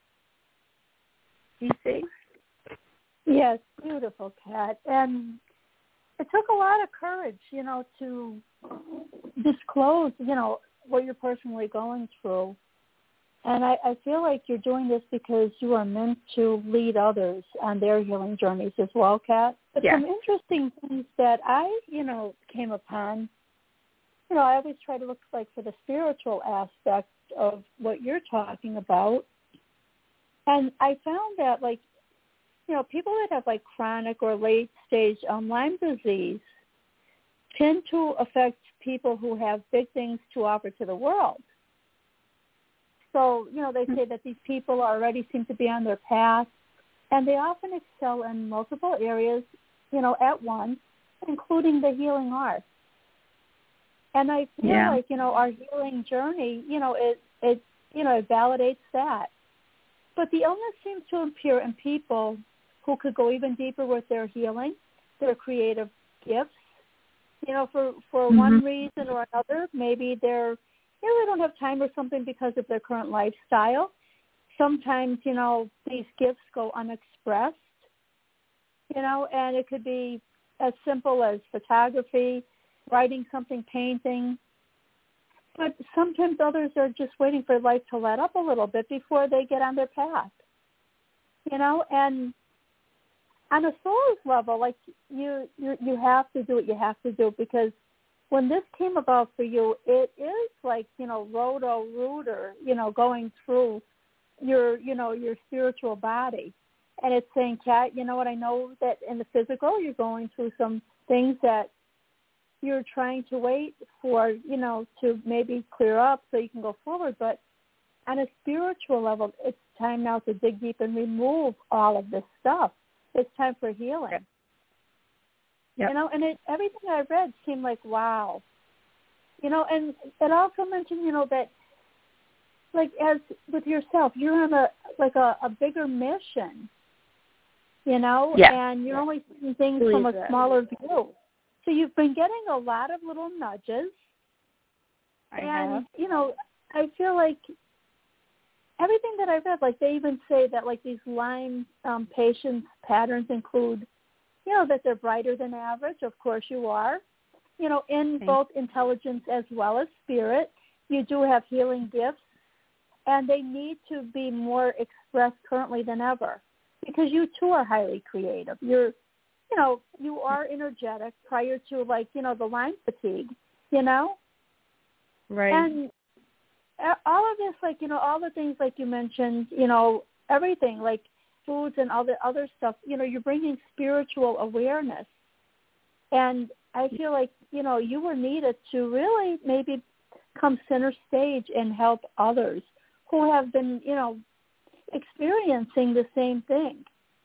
Do you see? Yes, beautiful, Kat. And it took a lot of courage, you know, to disclose, you know, what you're personally going through. And I, I feel like you're doing this because you are meant to lead others on their healing journeys as well, Kat. But yeah. some interesting things that I, you know, came upon, you know, I always try to look like for the spiritual aspect of what you're talking about. And I found that, like, you know, people that have, like, chronic or late-stage um, Lyme disease tend to affect people who have big things to offer to the world. So, you know, they say that these people already seem to be on their path, and they often excel in multiple areas, you know, at once, including the healing arts. And I feel yeah. like, you know, our healing journey, you know, it, it, you know, it validates that. But the illness seems to appear in people who could go even deeper with their healing, their creative gifts. You know, for, for mm-hmm. one reason or another, maybe they're, you know, they don't have time or something because of their current lifestyle. Sometimes, you know, these gifts go unexpressed, you know, and it could be as simple as photography, writing something, painting. But sometimes others are just waiting for life to let up a little bit before they get on their path, you know. And on a soul's level, like you, you, you have to do what you have to do, because when this came about for you, it is like, you know, roto-rooter, you know, going through your, you know, your spiritual body. And it's saying, Kat, you know what, I know that in the physical you're going through some things that you're trying to wait for, you know, to maybe clear up so you can go forward. But on a spiritual level, it's time now to dig deep and remove all of this stuff. It's time for healing. Yep. Yep. You know, and it, everything I read seemed like, wow. You know, and it also mentioned, you know, that, like, as with yourself, you're on a, like a, a bigger mission, you know, yeah. and you're only seeing things from a that. smaller view. So you've been getting a lot of little nudges. I and, have. you know, I feel like everything that I read, like they even say that, like, these Lyme um, patients' patterns include, you know, that they're brighter than average. Of course you are. You know, in Thanks. both intelligence as well as spirit, you do have healing gifts, and they need to be more expressed currently than ever, because you too are highly creative. You're, you know, you are energetic prior to, like, you know, the Lyme fatigue, you know? Right. And all of this, like, you know, all the things like you mentioned, you know, everything, like foods and all the other stuff, you know, you're bringing spiritual awareness. And I feel like, you know, you were needed to really maybe come center stage and help others who have been, you know, experiencing the same thing.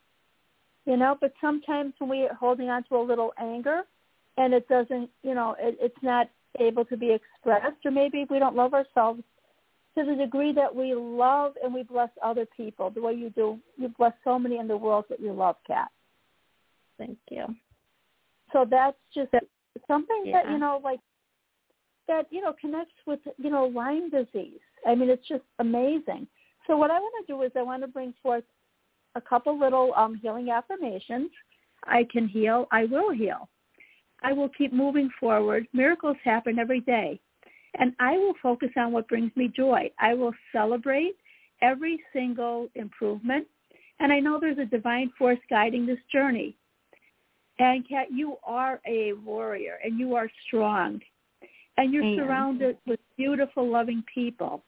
You know, but sometimes when we are holding on to a little anger and it doesn't, you know, it, it's not able to be expressed, or maybe we don't love ourselves to the degree that we love and we bless other people the way you do. You bless so many in the world that you love, Kat. Thank you. So that's just something yeah. that, you know, like, that, you know, connects with, you know, Lyme disease. I mean, it's just amazing. So what I want to do is I want to bring forth a couple little um, healing affirmations. I can heal. I will heal. I will keep moving forward. Miracles happen every day. And I will focus on what brings me joy. I will celebrate every single improvement. And I know there's a divine force guiding this journey. And Kat, you are a warrior, and you are strong. And you're surrounded with beautiful, loving people.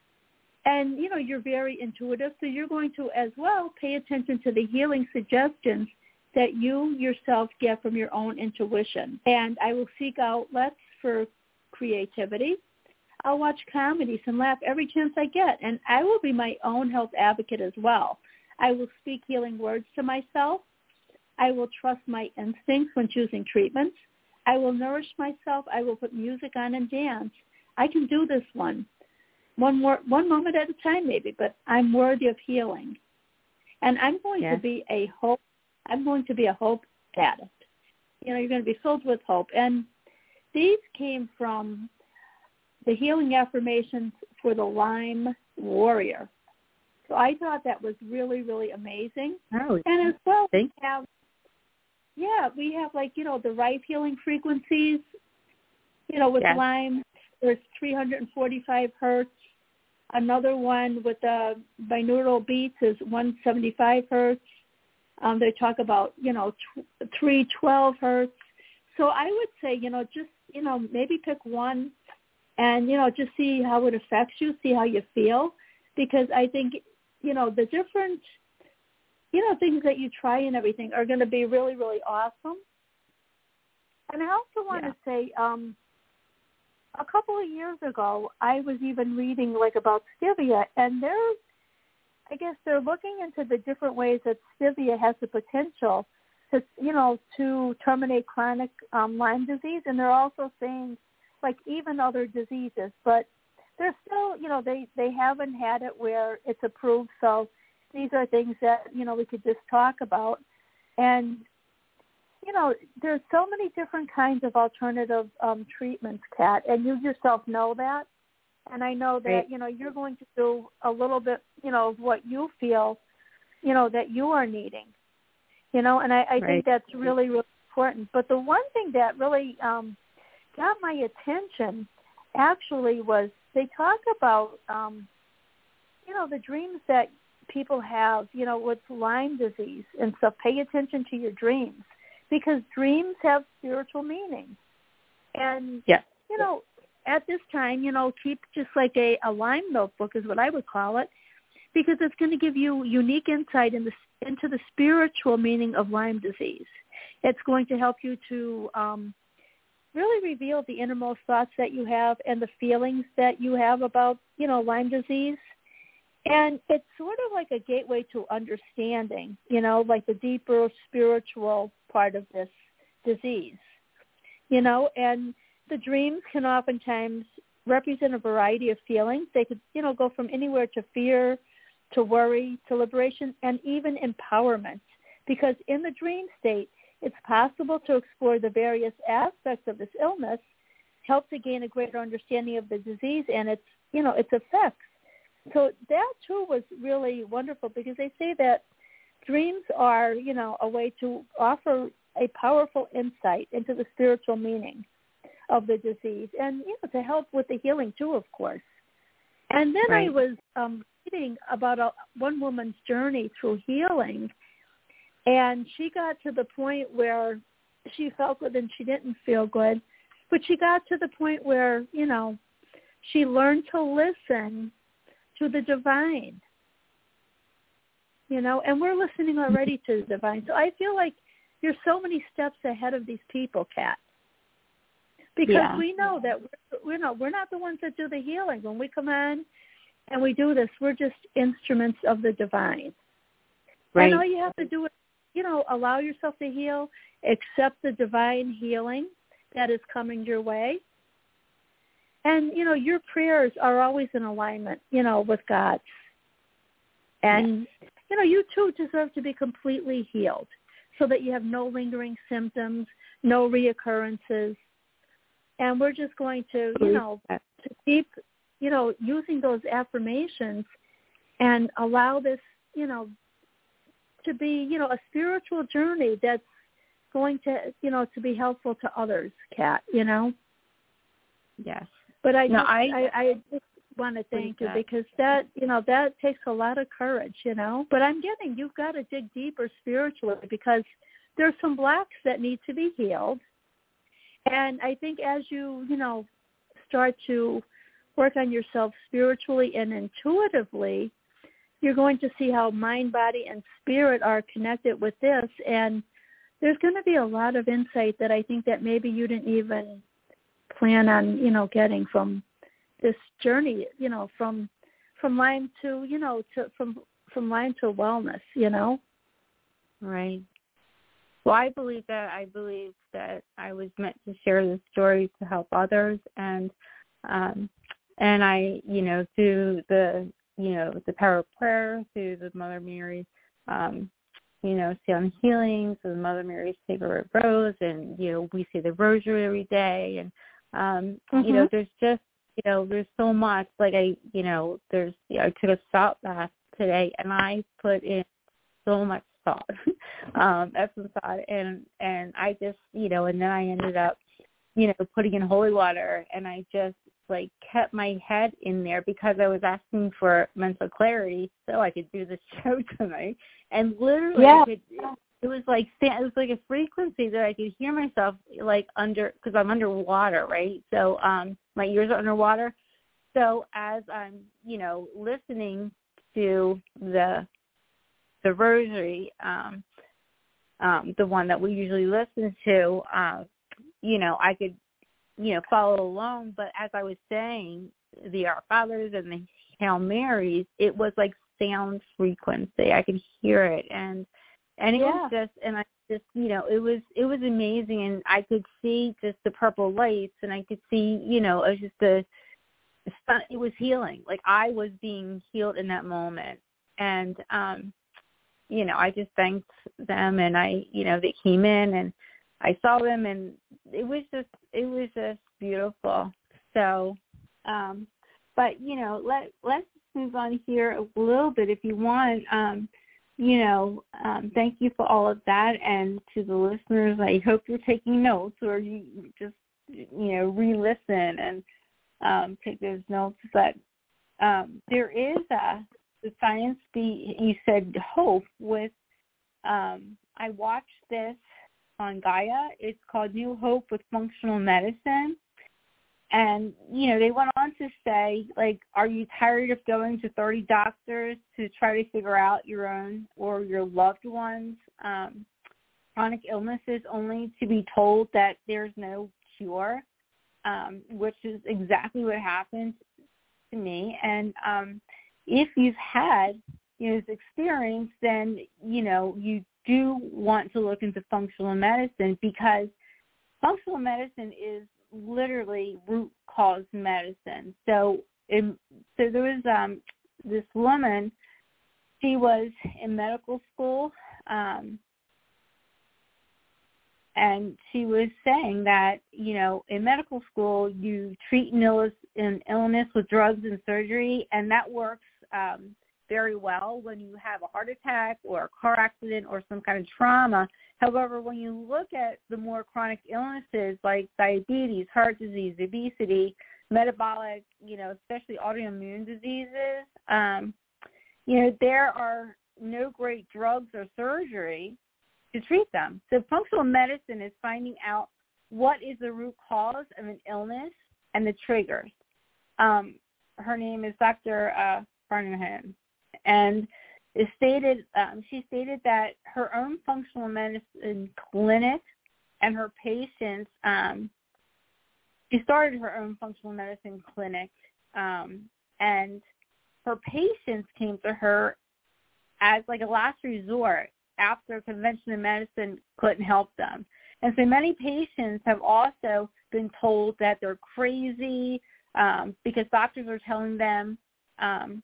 And, you know, you're very intuitive, so you're going to, as well, pay attention to the healing suggestions that you yourself get from your own intuition. And I will seek outlets for creativity. I'll watch comedies and laugh every chance I get. And I will be my own health advocate as well. I will speak healing words to myself. I will trust my instincts when choosing treatments. I will nourish myself. I will put music on and dance. I can do this one. One more, one moment at a time, maybe, but I'm worthy of healing. And I'm going yes. to be a hope. I'm going to be a hope addict. You know, you're going to be filled with hope. And these came from the healing affirmations for the Lyme warrior. So I thought that was really, really amazing. Oh, and as well, thank we have, yeah, we have, like, you know, the Rife healing frequencies. You know, with yes. Lyme, there's three hundred forty-five hertz. Another one with the binaural beats is one seventy-five hertz. Um, they talk about, you know, t- three twelve hertz. So I would say, you know, just, you know, maybe pick one and, you know, just see how it affects you, see how you feel. Because I think, you know, the different, you know, things that you try and everything are going to be really, really awesome. And I also want yeah. to say, um, a couple of years ago, I was even reading, like, about stevia, and there's, I guess they're looking into the different ways that stevia has the potential to, you know, to terminate chronic um, Lyme disease, and they're also saying, like, even other diseases, but they're still, you know, they, they haven't had it where it's approved, so these are things that, you know, we could just talk about. And, you know, there's so many different kinds of alternative um, treatments, Kat, and you yourself know that. And I know that, right. you know, you're going to do a little bit, you know, of what you feel, you know, that you are needing, you know, and I, I right. think that's really, really important. But the one thing that really um, got my attention actually was they talk about, um, you know, the dreams that people have, you know, with Lyme disease and stuff. Pay attention to your dreams because dreams have spiritual meaning. And, yes. you know, at this time, you know, keep just like a, a Lyme notebook is what I would call it, because it's going to give you unique insight in the, into the spiritual meaning of Lyme disease. It's going to help you to um, really reveal the innermost thoughts that you have and the feelings that you have about, you know, Lyme disease. And it's sort of like a gateway to understanding, you know, like the deeper spiritual part of this disease, you know, and the dreams can oftentimes represent a variety of feelings. They could, you know, go from anywhere to fear, to worry, to liberation, and even empowerment. Because in the dream state, it's possible to explore the various aspects of this illness, help to gain a greater understanding of the disease and its, you know, its effects. So that, too, was really wonderful because they say that dreams are, you know, a way to offer a powerful insight into the spiritual meaning of the disease and, you know, to help with the healing, too, of course. And then right. I was um, reading about a, one woman's journey through healing, and she got to the point where she felt good and she didn't feel good, but she got to the point where, you know, she learned to listen to the divine, you know, and we're listening already to the divine. So I feel like you're so many steps ahead of these people, Kat, because yeah. we know that we're, you know, we're not the ones that do the healing. When we come on and we do this, we're just instruments of the divine. Right. And all you have to do is, you know, allow yourself to heal, accept the divine healing that is coming your way. And, you know, your prayers are always in alignment, you know, with God's. And, yes. you know, you too deserve to be completely healed so that you have no lingering symptoms, no reoccurrences. And we're just going to, you know, to keep, you know, using those affirmations and allow this, you know, to be, you know, a spiritual journey that's going to, you know, to be helpful to others, Kat, you know? Yes. But I, no, just, I, I, I just want to thank you that. because that, you know, that takes a lot of courage, you know. But I'm getting you've got to dig deeper spiritually because there's some blocks that need to be healed. And I think as you, you know, start to work on yourself spiritually and intuitively, you're going to see how mind, body, and spirit are connected with this. And there's going to be a lot of insight that I think that maybe you didn't even plan on, you know, getting from this journey, you know, from from Lyme to, you know, to from from Lyme to wellness, you know. Right. Well, I believe that I believe that I was meant to share this story to help others, and um, and I, you know, through the, you know, the power of prayer, through the Mother Mary, um, you know, Sound Healing, so the Mother Mary's Favorite Rose, and you know, we say the Rosary every day, and um, mm-hmm. you know, there's just, you know, there's so much. Like I, you know, there's, you know, I took a salt bath today, and I put in so much salt, um, Epsom salt, and and I just, you know, and then I ended up, you know, putting in holy water, and I just like kept my head in there because I was asking for mental clarity so I could do the show tonight, and literally, yeah. I could, it was like it was like a frequency that I could hear myself like under, because I'm underwater, right? So um, my ears are underwater. So as I'm, you know, listening to the the Rosary, um, um, the one that we usually listen to, uh, you know, I could, you know, follow along. But as I was saying, the Our Fathers and the Hail Marys, it was like sound frequency. I could hear it, and and it yeah. was just, and I just, you know, it was it was amazing, and I could see just the purple lights, and I could see, you know, it was just the, it was healing. Like I was being healed in that moment. And, um, you know, I just thanked them, and I, you know, they came in and I saw them, and it was just, it was just beautiful. So, um, but, you know, let, let's move on here a little bit if you want. Um, you know, um, thank you for all of that. And to the listeners, I hope you're taking notes, or you just, you know, re-listen and um, take those notes. But um, there is a, the science, be, you said hope with, um, I watched this on Gaia. It's called New Hope with Functional Medicine. And, you know, they went on to say, like, are you tired of going to thirty doctors to try to figure out your own or your loved ones' um, chronic illnesses, only to be told that there's no cure, um, which is exactly what happened to me. And um, if you've had, you know, this experience, then, you know, you do want to look into functional medicine, because functional medicine is literally root cause medicine. So, in, so there was um, this woman. She was in medical school, um, and she was saying that, you know, in medical school you treat an illness, an illness with drugs and surgery, and that works um, very well when you have a heart attack or a car accident or some kind of trauma. However, when you look at the more chronic illnesses like diabetes, heart disease, obesity, metabolic, you know, especially autoimmune diseases, um, you know, there are no great drugs or surgery to treat them. So functional medicine is finding out what is the root cause of an illness and the triggers. Um, her name is Doctor Uh, Farnahan. And it stated, um, she stated that her own functional medicine clinic and her patients, um, she started her own functional medicine clinic, um, and her patients came to her as like a last resort after conventional medicine couldn't help them. And so many patients have also been told that they're crazy um, because doctors are telling them, um,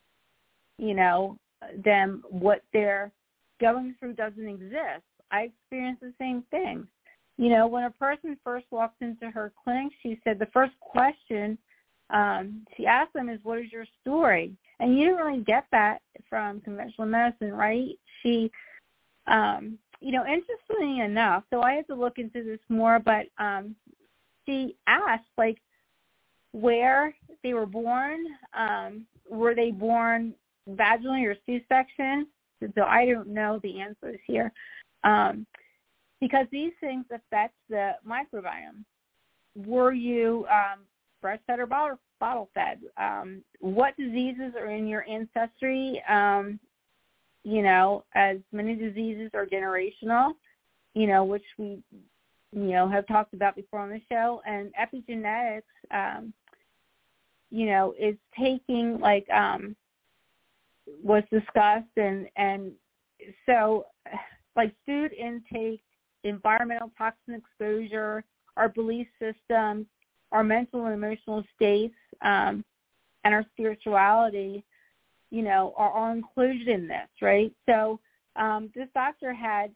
you know, them what they're going through doesn't exist. I experienced the same thing. You know, when a person first walks into her clinic, she said the first question um, she asked them is, what is your story? And you don't really get that from conventional medicine, right? She, um, you know, interestingly enough, so I had to look into this more, but um, she asked, like, where they were born. Um, were they born vaginally or C-section? So I don't know the answers here, um, because these things affect the microbiome. Were you um, breastfed or bottle, bottle fed? Um, what diseases are in your ancestry? Um, you know, as many diseases are generational, you know, which we, you know, have talked about before on the show. And epigenetics, um, you know, is taking, like, um, was discussed, and, and so, like, food intake, environmental toxin exposure, our belief systems, our mental and emotional states, um, and our spirituality, you know, are all included in this, right? So um, this doctor had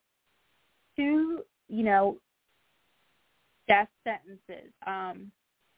two, you know, death sentences, um,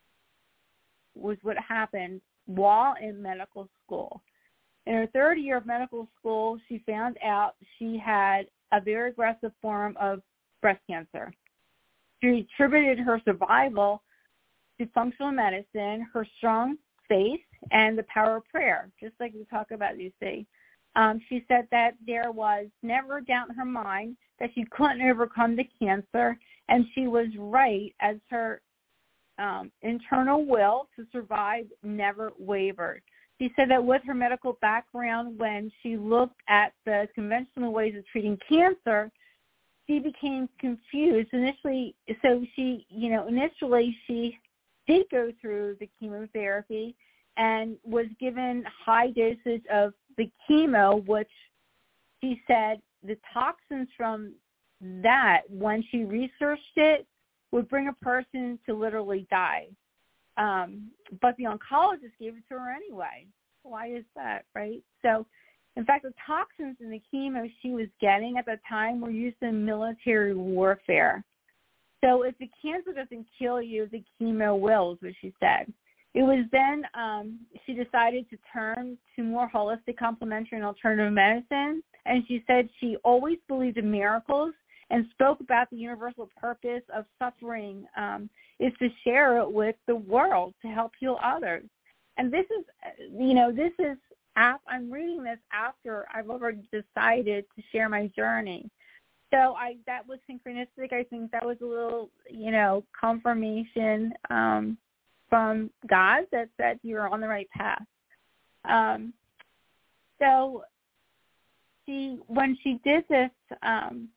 was what happened while in medical school. In her third year of medical school, she found out she had a very aggressive form of breast cancer. She attributed her survival to functional medicine, her strong faith, and the power of prayer, just like we talk about, you see. Um, she said that there was never a doubt in her mind that she couldn't overcome the cancer, and she was right, as her um, internal will to survive never wavered. She said that with her medical background, when she looked at the conventional ways of treating cancer, she became confused initially. So she, you know, initially she did go through the chemotherapy and was given high dosage of the chemo, which she said the toxins from that, when she researched it, would bring a person to literally die. Um, but the oncologist gave it to her anyway. Why is that, right? So In fact, the toxins in the chemo she was getting at the time were used in military warfare. So if the cancer doesn't kill you, the chemo will, is what she said. It was then um, she decided to turn to more holistic, complementary, and alternative medicine. And she said she always believed in miracles and spoke about the universal purpose of suffering um, is to share it with the world to help heal others. And this is, you know, this is, I'm reading this after I've already decided to share my journey. So I that was synchronistic. I think that was a little, you know, confirmation um, from God that said you're on the right path. Um, so she, when she did this, um,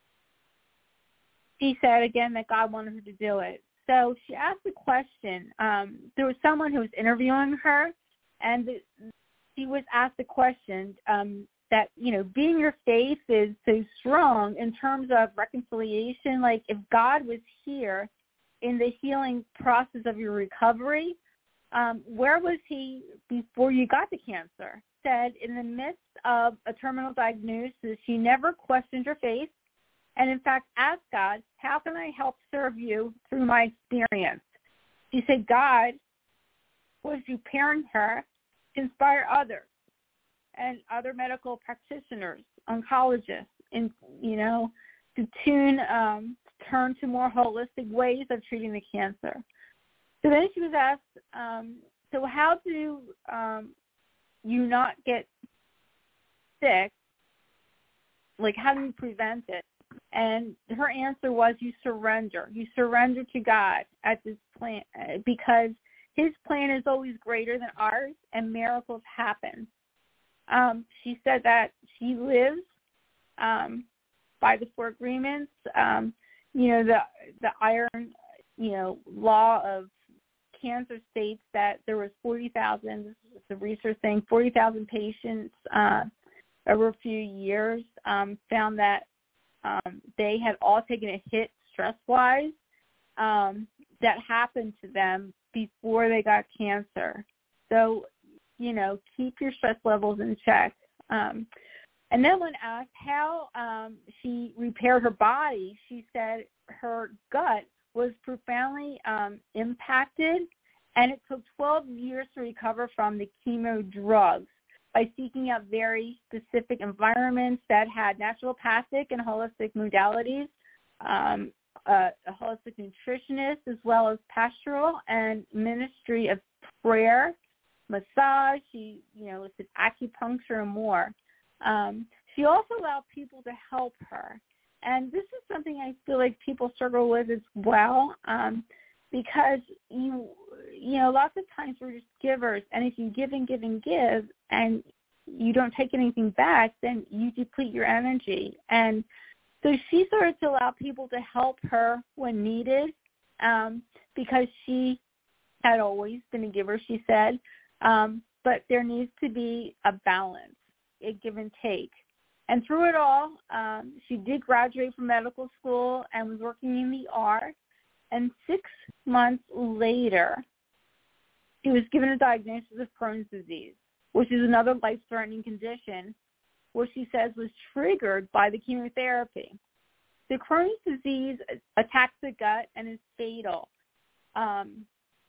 she said again that God wanted her to do it. So she asked a question. Um, there was someone who was interviewing her, and the, she was asked a question um, that, you know, being your faith is so strong in terms of reconciliation. Like if God was here in the healing process of your recovery, um, where was he before you got the cancer? Said in the midst of a terminal diagnosis, she never questioned her faith. And in fact, asked God, how can I help serve you through my experience? She said God was preparing her to inspire others and other medical practitioners, oncologists, and, you know, to tune, um, turn to more holistic ways of treating the cancer. So then she was asked, um, so how do um, you not get sick? Like, how do you prevent it? And her answer was, you surrender. You surrender to God at this plan because his plan is always greater than ours, and miracles happen. Um, she said that she lives um, by the four agreements. Um, you know, the the iron, you know, law of cancer states that there was forty thousand, this is the research saying, forty thousand patients uh, over a few years um, found that um, they had all taken a hit stress-wise um, that happened to them before they got cancer. So, you know, keep your stress levels in check. Um, and then when asked how um, she repaired her body, she said her gut was profoundly um, impacted, and it took twelve years to recover from the chemo drugs by seeking out very specific environments that had naturopathic and holistic modalities, um, a, a holistic nutritionist, as well as pastoral and ministry of prayer, massage. She, you know, listed acupuncture and more. Um, she also allowed people to help her. And this is something I feel like people struggle with as well, um, because, you you know, lots of times we're just givers, and if you give and give and give and you don't take anything back, then you deplete your energy. And so she started to allow people to help her when needed um, because she had always been a giver, she said, um, but there needs to be a balance, a give and take. And through it all, um, she did graduate from medical school and was working in the E R. And six months later, she was given a diagnosis of Crohn's disease, which is another life-threatening condition, which she says was triggered by the chemotherapy. The Crohn's disease attacks the gut and is fatal. Um,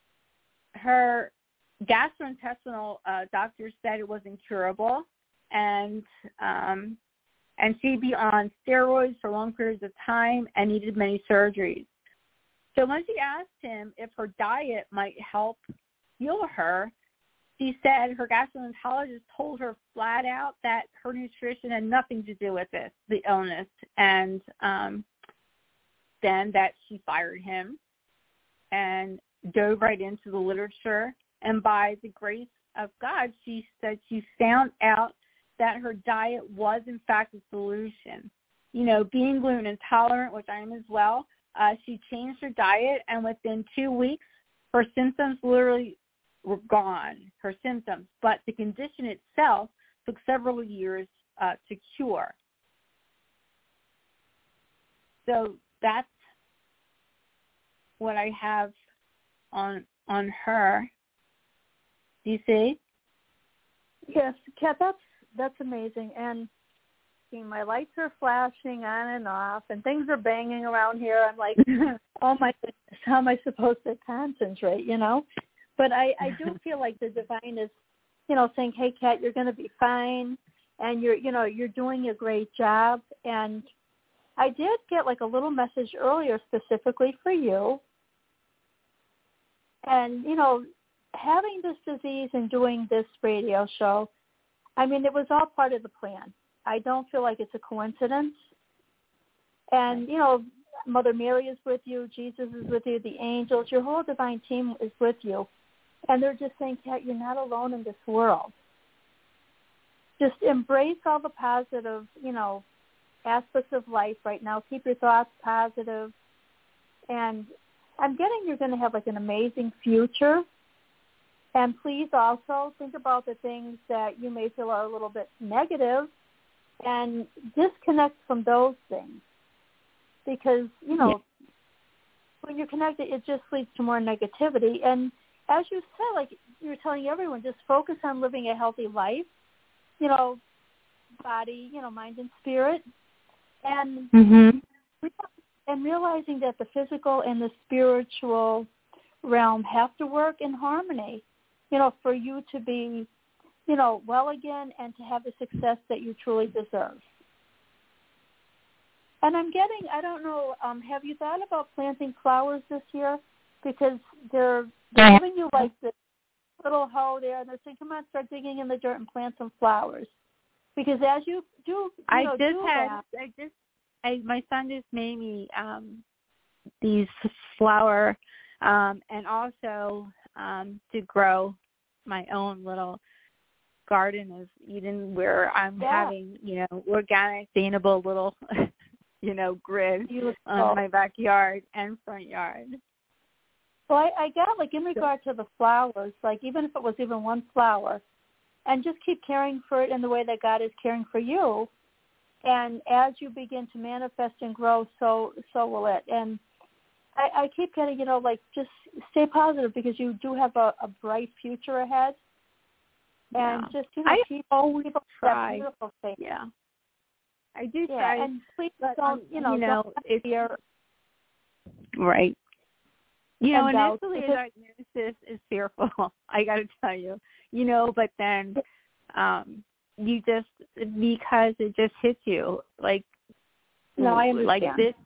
her gastrointestinal uh, doctor said it was incurable, and um, and she'd be on steroids for long periods of time and needed many surgeries. So when she asked him if her diet might help heal her, she said her gastroenterologist told her flat out that her nutrition had nothing to do with this, the illness, and um, then that she fired him and dove right into the literature. And by the grace of God, she said she found out that her diet was, in fact, a solution. You know, being gluten intolerant, which I am as well, uh, she changed her diet, and within two weeks, her symptoms literally were gone, her symptoms. But the condition itself took several years uh, to cure. So that's what I have on on her. Do you see? Yes, Kat, that's that's amazing. And see, my lights are flashing on and off, and things are banging around here. I'm like, oh my goodness, how am I supposed to concentrate, you know? But I, I do feel like the divine is, you know, saying, hey, Kat, you're going to be fine, and you're, you know, you're doing a great job. And I did get like a little message earlier specifically for you. And, you know, having this disease and doing this radio show, I mean, it was all part of the plan. I don't feel like it's a coincidence. And, you know, Mother Mary is with you. Jesus is with you. The angels, your whole divine team is with you. And they're just saying, Kat, you're not alone in this world. Just embrace all the positive, you know, aspects of life right now. Keep your thoughts positive. And I'm getting you're going to have like an amazing future. And please also think about the things that you may feel are a little bit negative and disconnect from those things. Because, you know, yeah. when you're connected, it just leads to more negativity. And as you said, like you're telling everyone, just focus on living a healthy life, you know, body, you know, mind and spirit. And mm-hmm. and realizing that the physical and the spiritual realm have to work in harmony, you know, for you to be, you know, well again and to have the success that you truly deserve. And I'm getting, I don't know, um, have you thought about planting flowers this year? Because they're, they're giving you like this little hoe there, and they're saying, come on, start digging in the dirt and plant some flowers. Because as you do, you I know, just do had, that, I just, I, my son just made me um, these flower, um, and also um, to grow my own little garden of Eden, where I'm yeah. having, you know, organic, sustainable little, you know, grid Beautiful. on my backyard and front yard. Well, I, I got, like, in regard to the flowers, like, even if it was even one flower, and just keep caring for it in the way that God is caring for you. And as you begin to manifest and grow, so so will it. And I, I keep getting, you know, like, just stay positive because you do have a, a bright future ahead. And Yeah. just, you know, I keep, always keep try. that beautiful faith. Yeah. I do yeah, try. and please but, don't, you know, you know don't it's fear. Right. You know, doubt, initially because, a diagnosis is fearful, I got to tell you. You know, but then um, you just, because it just hits you, like, no, I understand. like this,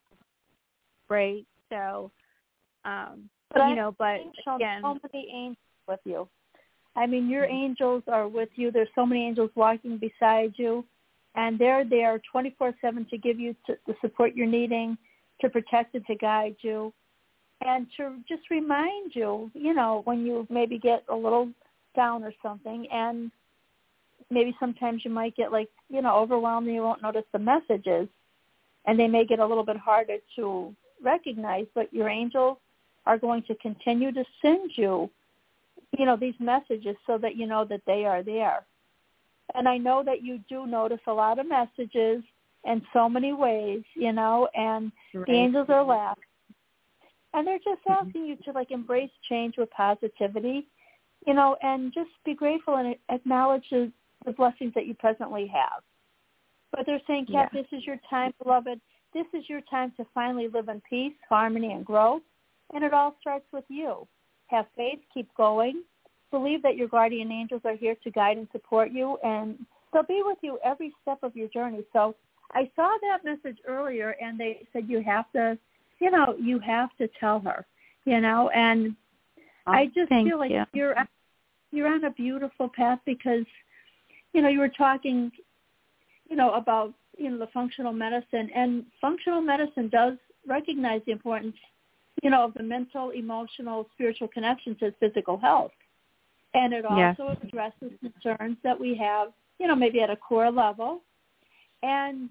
right? So, um, but you I know, but shown again. so many angels with you. I mean, your angels are with you. There's so many angels walking beside you, and they're there twenty-four seven to give you to, the support you're needing, to protect and to guide you, and to just remind you, you know, when you maybe get a little down or something, and maybe sometimes you might get, like, you know, overwhelmed and you won't notice the messages, and they may get a little bit harder to recognize, but your angels are going to continue to send you, you know, these messages so that you know that they are there. And I know that you do notice a lot of messages in so many ways, you know, and right. the angels are laughing. And they're just asking you to, like, embrace change with positivity, you know, and just be grateful and acknowledge the, the blessings that you presently have. But they're saying, Kat, yeah. this is your time, beloved. This is your time to finally live in peace, harmony, and growth. And it all starts with you. Have faith, keep going. Believe that your guardian angels are here to guide and support you, and they'll be with you every step of your journey. So I saw that message earlier, and they said you have to, you know, you have to tell her, you know, and oh, I just feel like you. you're you're on a beautiful path because, you know, you were talking, you know, about, you know, the functional medicine, and functional medicine does recognize the importance, you know, of the mental, emotional, spiritual connection to physical health. And it also yes. addresses concerns that we have, you know, maybe at a core level. And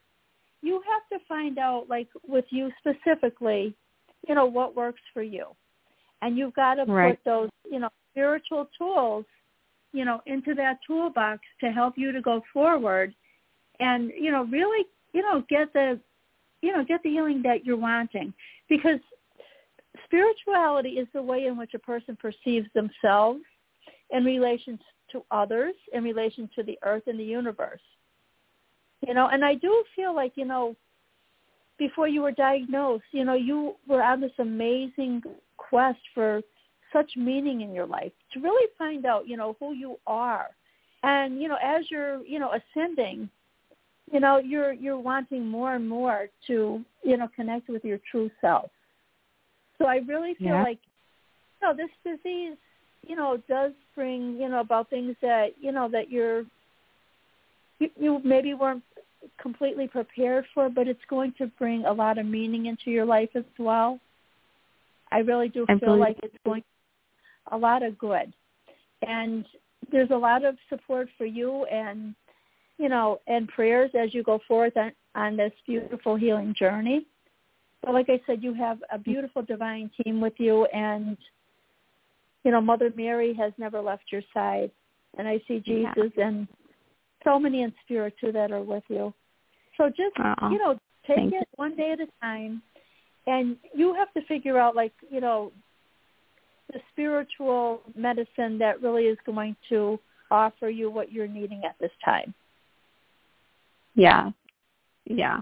you have to find out, like, with you specifically, you know, what works for you. And you've got to right. put those, you know, spiritual tools, you know, into that toolbox to help you to go forward and, you know, really, you know, get the, you know, get the healing that you're wanting. Because spirituality is the way in which a person perceives themselves in relation to others, in relation to the earth and the universe. You know, and I do feel like, you know, before you were diagnosed, you know, you were on this amazing quest for such meaning in your life to really find out, you know, who you are. And, you know, as you're, you know, ascending, you know, you're you're wanting more and more to, you know, connect with your true self. So I really feel yeah. like, you know, this disease, you know, does bring, you know, about things that, you know, that you're, you, you maybe weren't completely prepared for, but it's going to bring a lot of meaning into your life as well. I really do feel like it's going a lot of good. And there's a lot of support for you and, you know, and prayers as you go forth on, on this beautiful healing journey. But like I said, you have a beautiful divine team with you, and, you know, Mother Mary has never left your side. And I see Jesus yeah. and so many in spirit, too, that are with you. So just, uh-uh. you know, take Thank it you. one day at a time. And you have to figure out, like, you know, the spiritual medicine that really is going to offer you what you're needing at this time. Yeah. Yeah.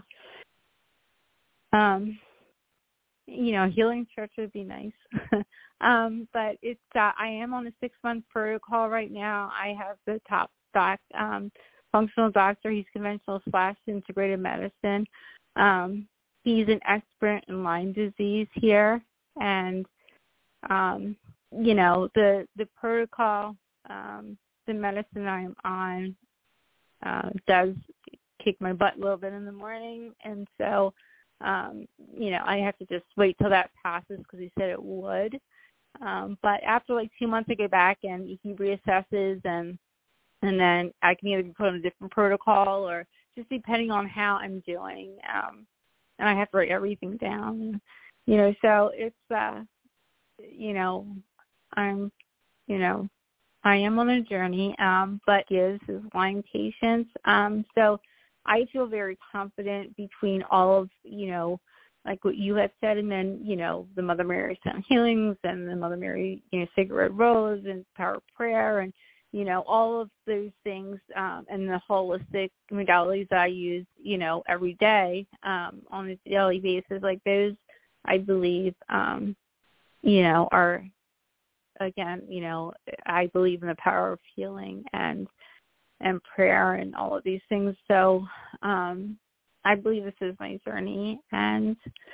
Um, you know, healing church would be nice. um, but it's, uh, I am on a six-month protocol right now. I have the top doc, um, functional doctor. He's conventional slash integrated medicine. Um, he's an expert in Lyme disease here. And, um, you know, the, the protocol, um, the medicine I'm on, uh, does kick my butt a little bit in the morning. And so, um, you know, I have to just wait till that passes because he said it would. Um, but after like two months, I go back and he reassesses, and and then I can either be put on a different protocol or just depending on how I'm doing. Um, and I have to write everything down, you know, so it's, uh, you know, I'm, you know, I am on a journey, um, but gives is Lyme patients. Um, so I feel very confident between all of, you know, like what you had said, and then, you know, the Mother Mary Sound Healings and the Mother Mary, you know, Sacred Red Rose and Power of Prayer and, you know, all of those things, um, and the holistic modalities that I use, you know, every day um, on a daily basis, like those, I believe, um, you know, are, again, you know, I believe in the power of healing and and prayer and all of these things. So um, I believe this is my journey, and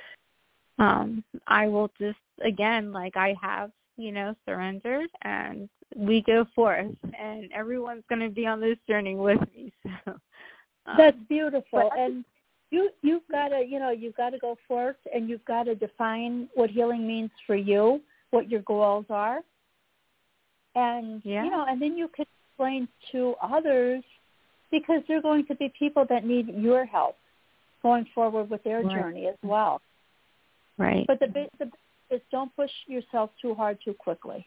um, I will just, again, like I have, you know, surrendered, and we go forth, and everyone's going to be on this journey with me. So um, that's beautiful. And you, you've got to, you know, you've got to go forth, and you've got to define what healing means for you, what your goals are. And, yeah. you know, and then you can explain to others, because there are going to be people that need your help going forward with their right. journey as well. Right. But the big the is don't push yourself too hard too quickly.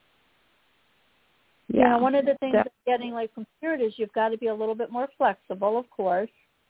Yeah. You know, one of the things that's getting like from Spirit is you've got to be a little bit more flexible, of course.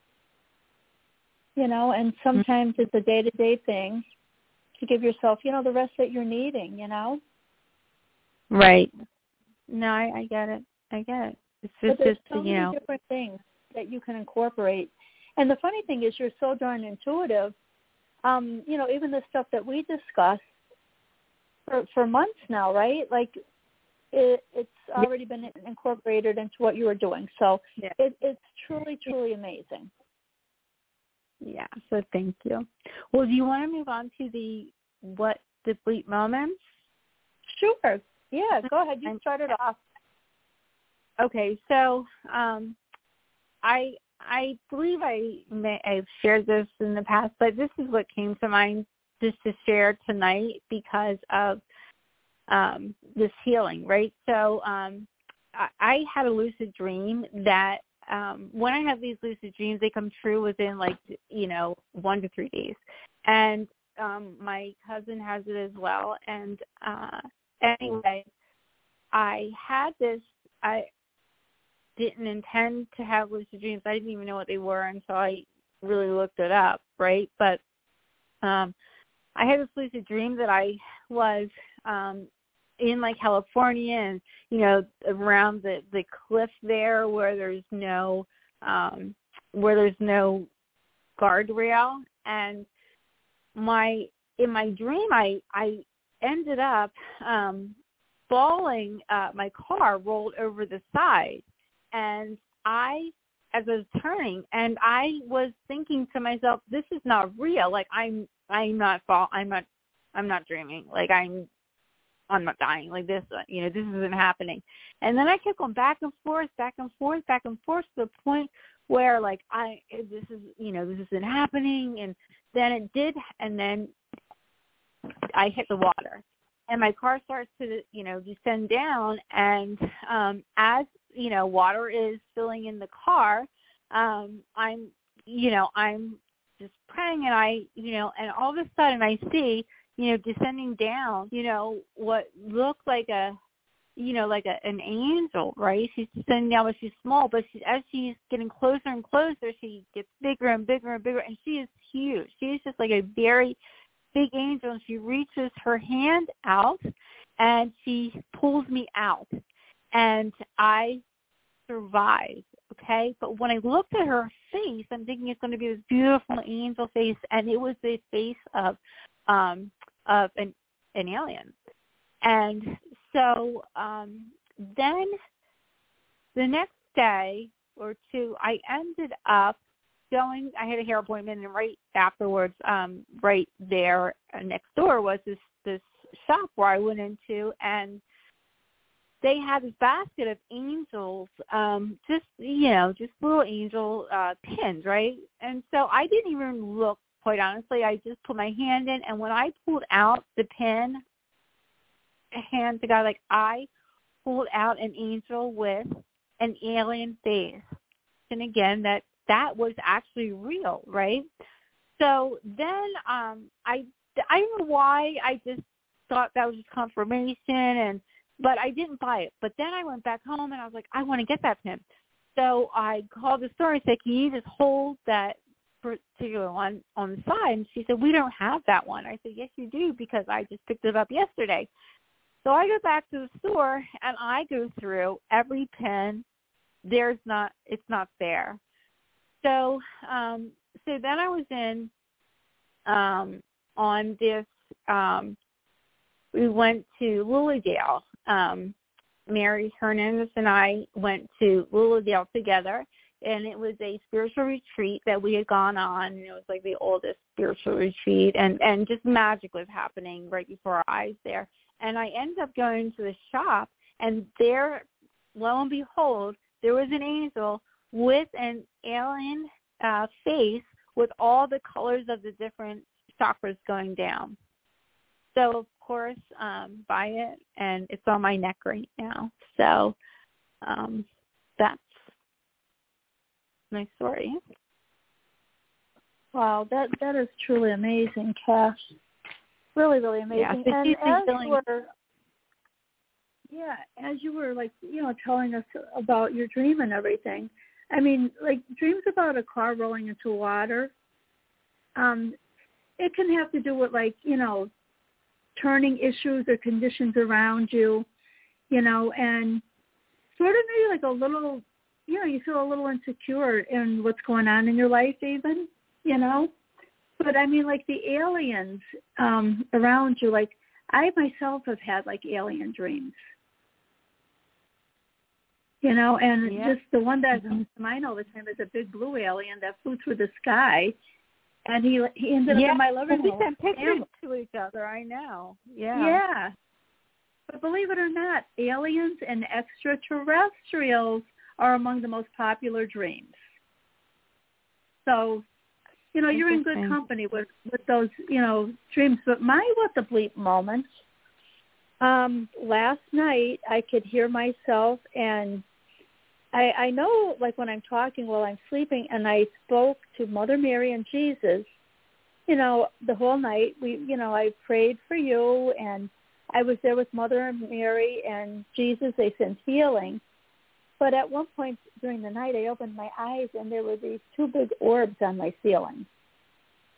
You know, and sometimes mm-hmm. it's a day-to-day thing to give yourself, you know, the rest that you're needing, you know? Right. No, I, I get it. I get it. It's just, but there's so you many know. different things that you can incorporate. And the funny thing is you're so darn intuitive. Um, you know, even the stuff that we discussed for, for months now, right? Like it, it's already been incorporated into what you were doing. So yeah. it, it's truly, truly amazing. Yeah, so thank you. Well, do you want to move on to the what deplete moments? Sure. Yeah, go ahead. You start it off. Okay, so um, I I believe I may, I've shared this in the past, but this is what came to mind just to share tonight because of um, this healing, right? So um, I, I had a lucid dream that um, when I have these lucid dreams, they come true within like, you know, one to three days. And um, my cousin has it as well. And uh, anyway, I had this, I didn't intend to have lucid dreams. I didn't even know what they were until I really looked it up, right? But um, I had this lucid dream that I was um, in like California and, you know, around the, the cliff there where there's no, um, where there's no guardrail. And my, in my dream, I, I ended up, um, falling, uh, my car rolled over the side, and I, as I was turning, and I was thinking to myself, this is not real. Like I'm, I'm not fall, I'm not, I'm not dreaming. Like I'm, I'm not dying. Like this, you know, this isn't happening. And then I kept going back and forth, back and forth, back and forth to the point where like I, this is, you know, this isn't happening. And then it did, and then I hit the water, and my car starts to, you know, descend down. And um, as you know, water is filling in the car. Um, I'm, you know, I'm just praying, and I, you know, and all of a sudden I see, you know, descending down, you know, what looked like a, you know, like a, an angel, right? She's descending down, but she's small, but she, as she's getting closer and closer, she gets bigger and bigger and bigger, and she is huge. She's just like a very big angel, and she reaches her hand out, and she pulls me out, and I survive, okay? But when I looked at her face, I'm thinking it's going to be this beautiful angel face, and it was the face of um, of an, an alien. And so um, then the next day or two, I ended up going, I had a hair appointment, and right afterwards, um, right there uh, next door was this, this shop where I went into, and they had this basket of angels, um, just, you know, just little angel uh, pins, right? And so I didn't even look, quite honestly. I just put my hand in, and when I pulled out the pin, hand to God, like I pulled out an angel with an alien face. And again, that that was actually real, right? So then um, I, I don't know why, I just thought that was just confirmation, and but I didn't buy it. But then I went back home, and I was like, I want to get that pin. So I called the store and said, can you just hold that particular one on the side? And she said, we don't have that one. I said, yes, you do, because I just picked it up yesterday. So I go back to the store, and I go through every pin. There's not, it's not there. So, um, so then I was in, um, on this, um, we went to Lilydale. Um, Mary Hernandez and I went to Lilydale together, and it was a spiritual retreat that we had gone on. And it was like the oldest spiritual retreat, and, and just magic was happening right before our eyes there. And I ended up going to the shop, and there, lo and behold, there was an angel with an alien uh, face with all the colors of the different chakras going down. So, of course, um, buy it, and it's on my neck right now. So um, that's my story. Wow, that that is truly amazing, Cash. Really, really amazing. Yeah, and as feeling- you were, yeah, as you were like, you know, telling us about your dream and everything. I mean, like dreams about a car rolling into water. Um, it can have to do with like, you know, turning issues or conditions around you, you know, and sort of maybe like a little, you know, you feel a little insecure in what's going on in your life even, you know. But I mean, like the aliens um, around you, like I myself have had like alien dreams, you know, and yeah. just the one that comes to mind all the time is a big blue alien that flew through the sky. And he he ended yeah. up in my living we room. sent pictures to each other, I know. Yeah. Yeah. But believe it or not, aliens and extraterrestrials are among the most popular dreams. So, you know, you're in good company with, with those, you know, dreams. But my what the bleep moment, um, last night I could hear myself, and I, I know, like, when I'm talking while I'm sleeping, and I spoke to Mother Mary and Jesus, you know, the whole night. We, you know, I prayed for you, and I was there with Mother Mary and Jesus. They sent healing. But at one point during the night, I opened my eyes, and there were these two big orbs on my ceiling.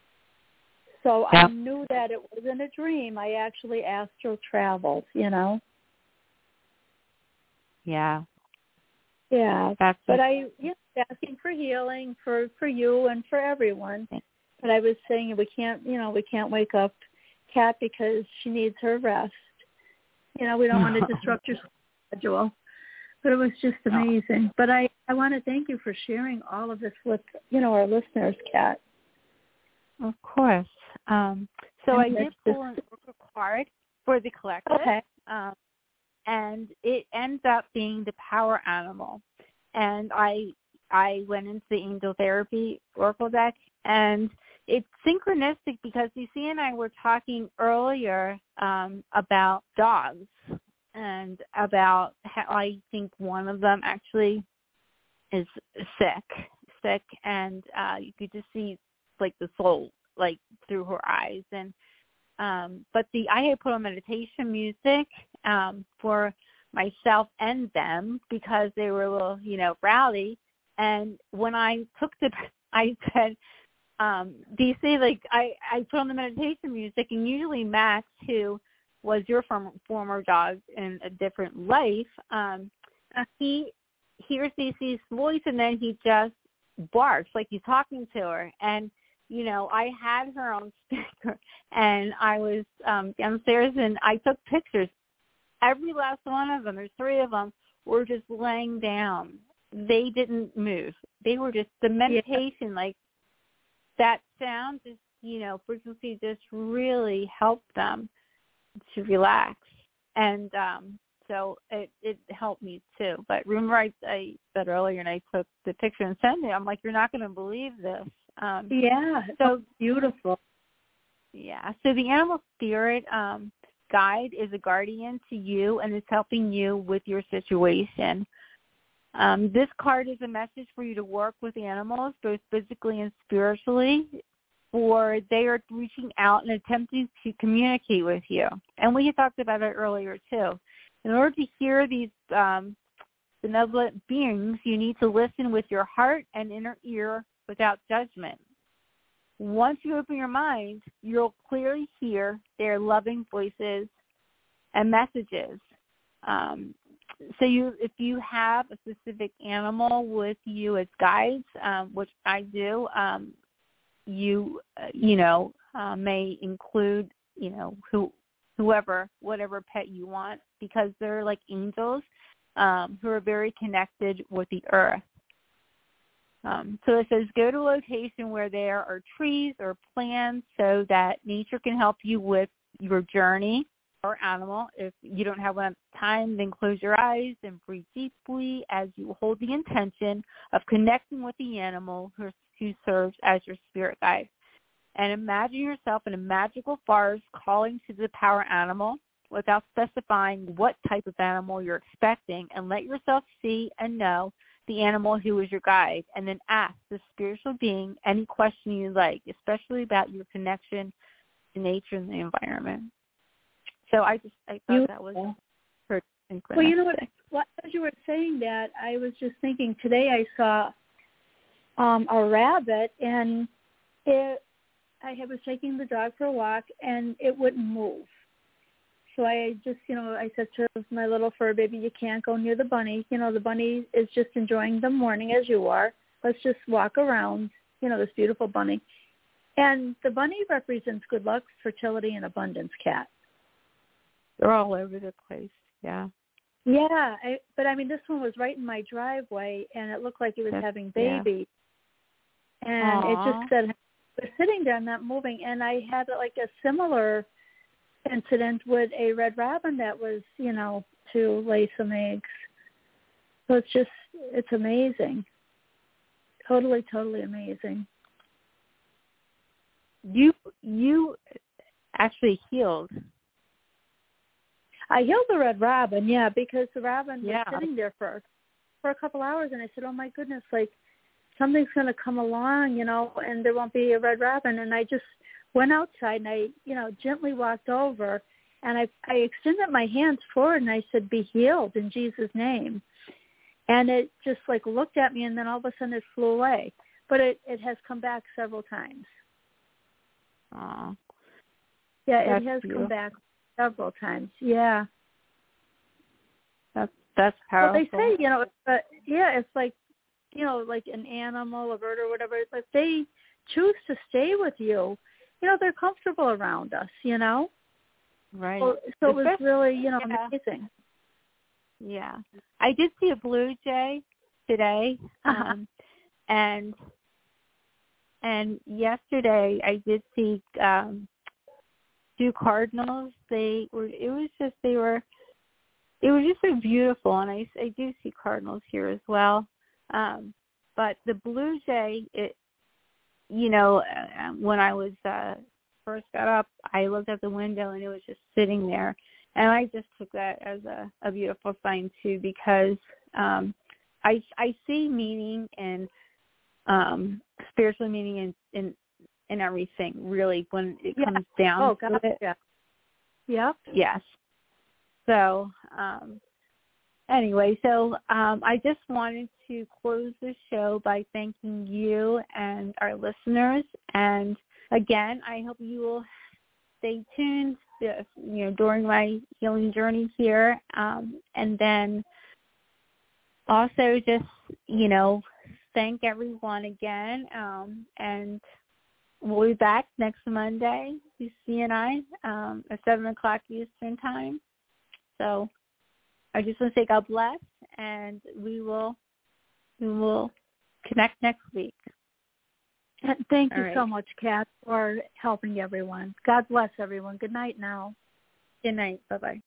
So yeah. I knew that it wasn't a dream. I actually astral traveled, you know. Yeah. Yeah. That's but I, yeah, asking for healing for, for you and for everyone. But I was saying we can't, you know, we can't wake up Kat because she needs her rest. You know, we don't want to disrupt your schedule. But it was just amazing. But I, I want to thank you for sharing all of this with, you know, our listeners, Kat. Of course. Um, so And I did pull an oracle card for the collective. Okay. Um, and it ends up being the power animal. And I I went into the Angel Therapy Oracle deck, and it's synchronistic because D C and I were talking earlier um, about dogs and about how I think one of them actually is sick, sick, and uh, you could just see like the soul like through her eyes. And um, but the I had put on meditation music um, for myself and them because they were a little, you know, rowdy. And when I took the, I said, um, D C, like, I, I put on the meditation music, and usually Max, who was your former, former dog in a different life, um, he hears D C's voice, and then he just barks like he's talking to her. And, you know, I had her on speaker, and I was um, downstairs, and I took pictures. Every last one of them, there's three of them, were just laying down. They didn't move. They were just, the meditation, yeah. like that sound, just, you know, frequency just really helped them to relax. And um, so it, it helped me too. But remember I, I said earlier, and I took the picture and sent it, I'm like, you're not going to believe this. Um, yeah, so beautiful. Yeah, so the animal spirit um, guide is a guardian to you and is helping you with your situation. Um, this card is a message for you to work with animals, both physically and spiritually, for they are reaching out and attempting to communicate with you. And we had talked about it earlier, too. In order to hear these um, benevolent beings, you need to listen with your heart and inner ear without judgment. Once you open your mind, you'll clearly hear their loving voices and messages. Um, so you, if you have a specific animal with you as guides, um, which I do, um, you, uh, you know, uh, may include, you know, who, whoever, whatever pet you want, because they're like angels um, who are very connected with the earth. Um, so it says go to a location where there are trees or plants so that nature can help you with your journey or animal. If you don't have enough time, then close your eyes and breathe deeply as you hold the intention of connecting with the animal who, who serves as your spirit guide. And imagine yourself in a magical forest calling to the power animal without specifying what type of animal you're expecting, and let yourself see and know the animal who is your guide, and then ask the spiritual being any question you like, especially about your connection to nature and the environment. So I just I thought you, that was pretty synchronistic. Well, you know what, what? As you were saying that, I was just thinking today I saw um, a rabbit, and it. I was taking the dog for a walk, and it wouldn't move. So I just, you know, I said to my little fur baby, you can't go near the bunny. You know, the bunny is just enjoying the morning as you are. Let's just walk around, you know, this beautiful bunny. And the bunny represents good luck, fertility, and abundance, Kat. They're all over the place, yeah. Yeah, I, but I mean, this one was right in my driveway, and it looked like it was That's, having babies. Yeah. And Aww. It just said, it was sitting there, not moving. And I had like a similar incident with a red robin that was, you know, to lay some eggs. So it's just, it's amazing. Totally, totally amazing. You, you actually healed. I healed the red robin, yeah, because the robin yeah. was sitting there for, for a couple hours, and I said, oh my goodness, like something's going to come along, you know, and there won't be a red robin. And I just went outside, and I, you know, gently walked over, and I, I extended my hands forward, and I said, be healed in Jesus' name. And it just, like, looked at me, and then all of a sudden it flew away. But it, it has come back several times. Aww. Yeah, That's it has beautiful. come back several times. Yeah. That's That's Well, powerful. they say, you know, uh, yeah, it's like, you know, like an animal, a bird or whatever. If they choose to stay with you, you know, they're comfortable around us, you know? Right. So, so it was really, you know, yeah. amazing. Yeah. I did see a blue jay today. Uh-huh. Um, and and yesterday I did see um, two cardinals. They were, it was just, they were, it was just so beautiful. And I, I do see cardinals here as well. Um, but the blue jay, it, you know, uh, when I was uh, first got up, I looked out the window and it was just sitting there. And I just took that as a, a beautiful sign too, because um, I I see meaning and um, spiritual meaning in, in in everything. Really, when it yeah. comes down oh, to God, it. Yeah. Yeah. Yes. So um, anyway, so um, I just wanted to close the show by thanking you and our listeners. And again, I hope you will stay tuned, you know, during my healing journey here. Um, and then also just, you know, thank everyone again. Um, and we'll be back next Monday, C and I, um, at seven o'clock Eastern time. So I just want to say God bless, and we will, we will connect next week. And thank you All right. so much, Kat, for helping everyone. God bless everyone. Good night now. Good night. Bye-bye.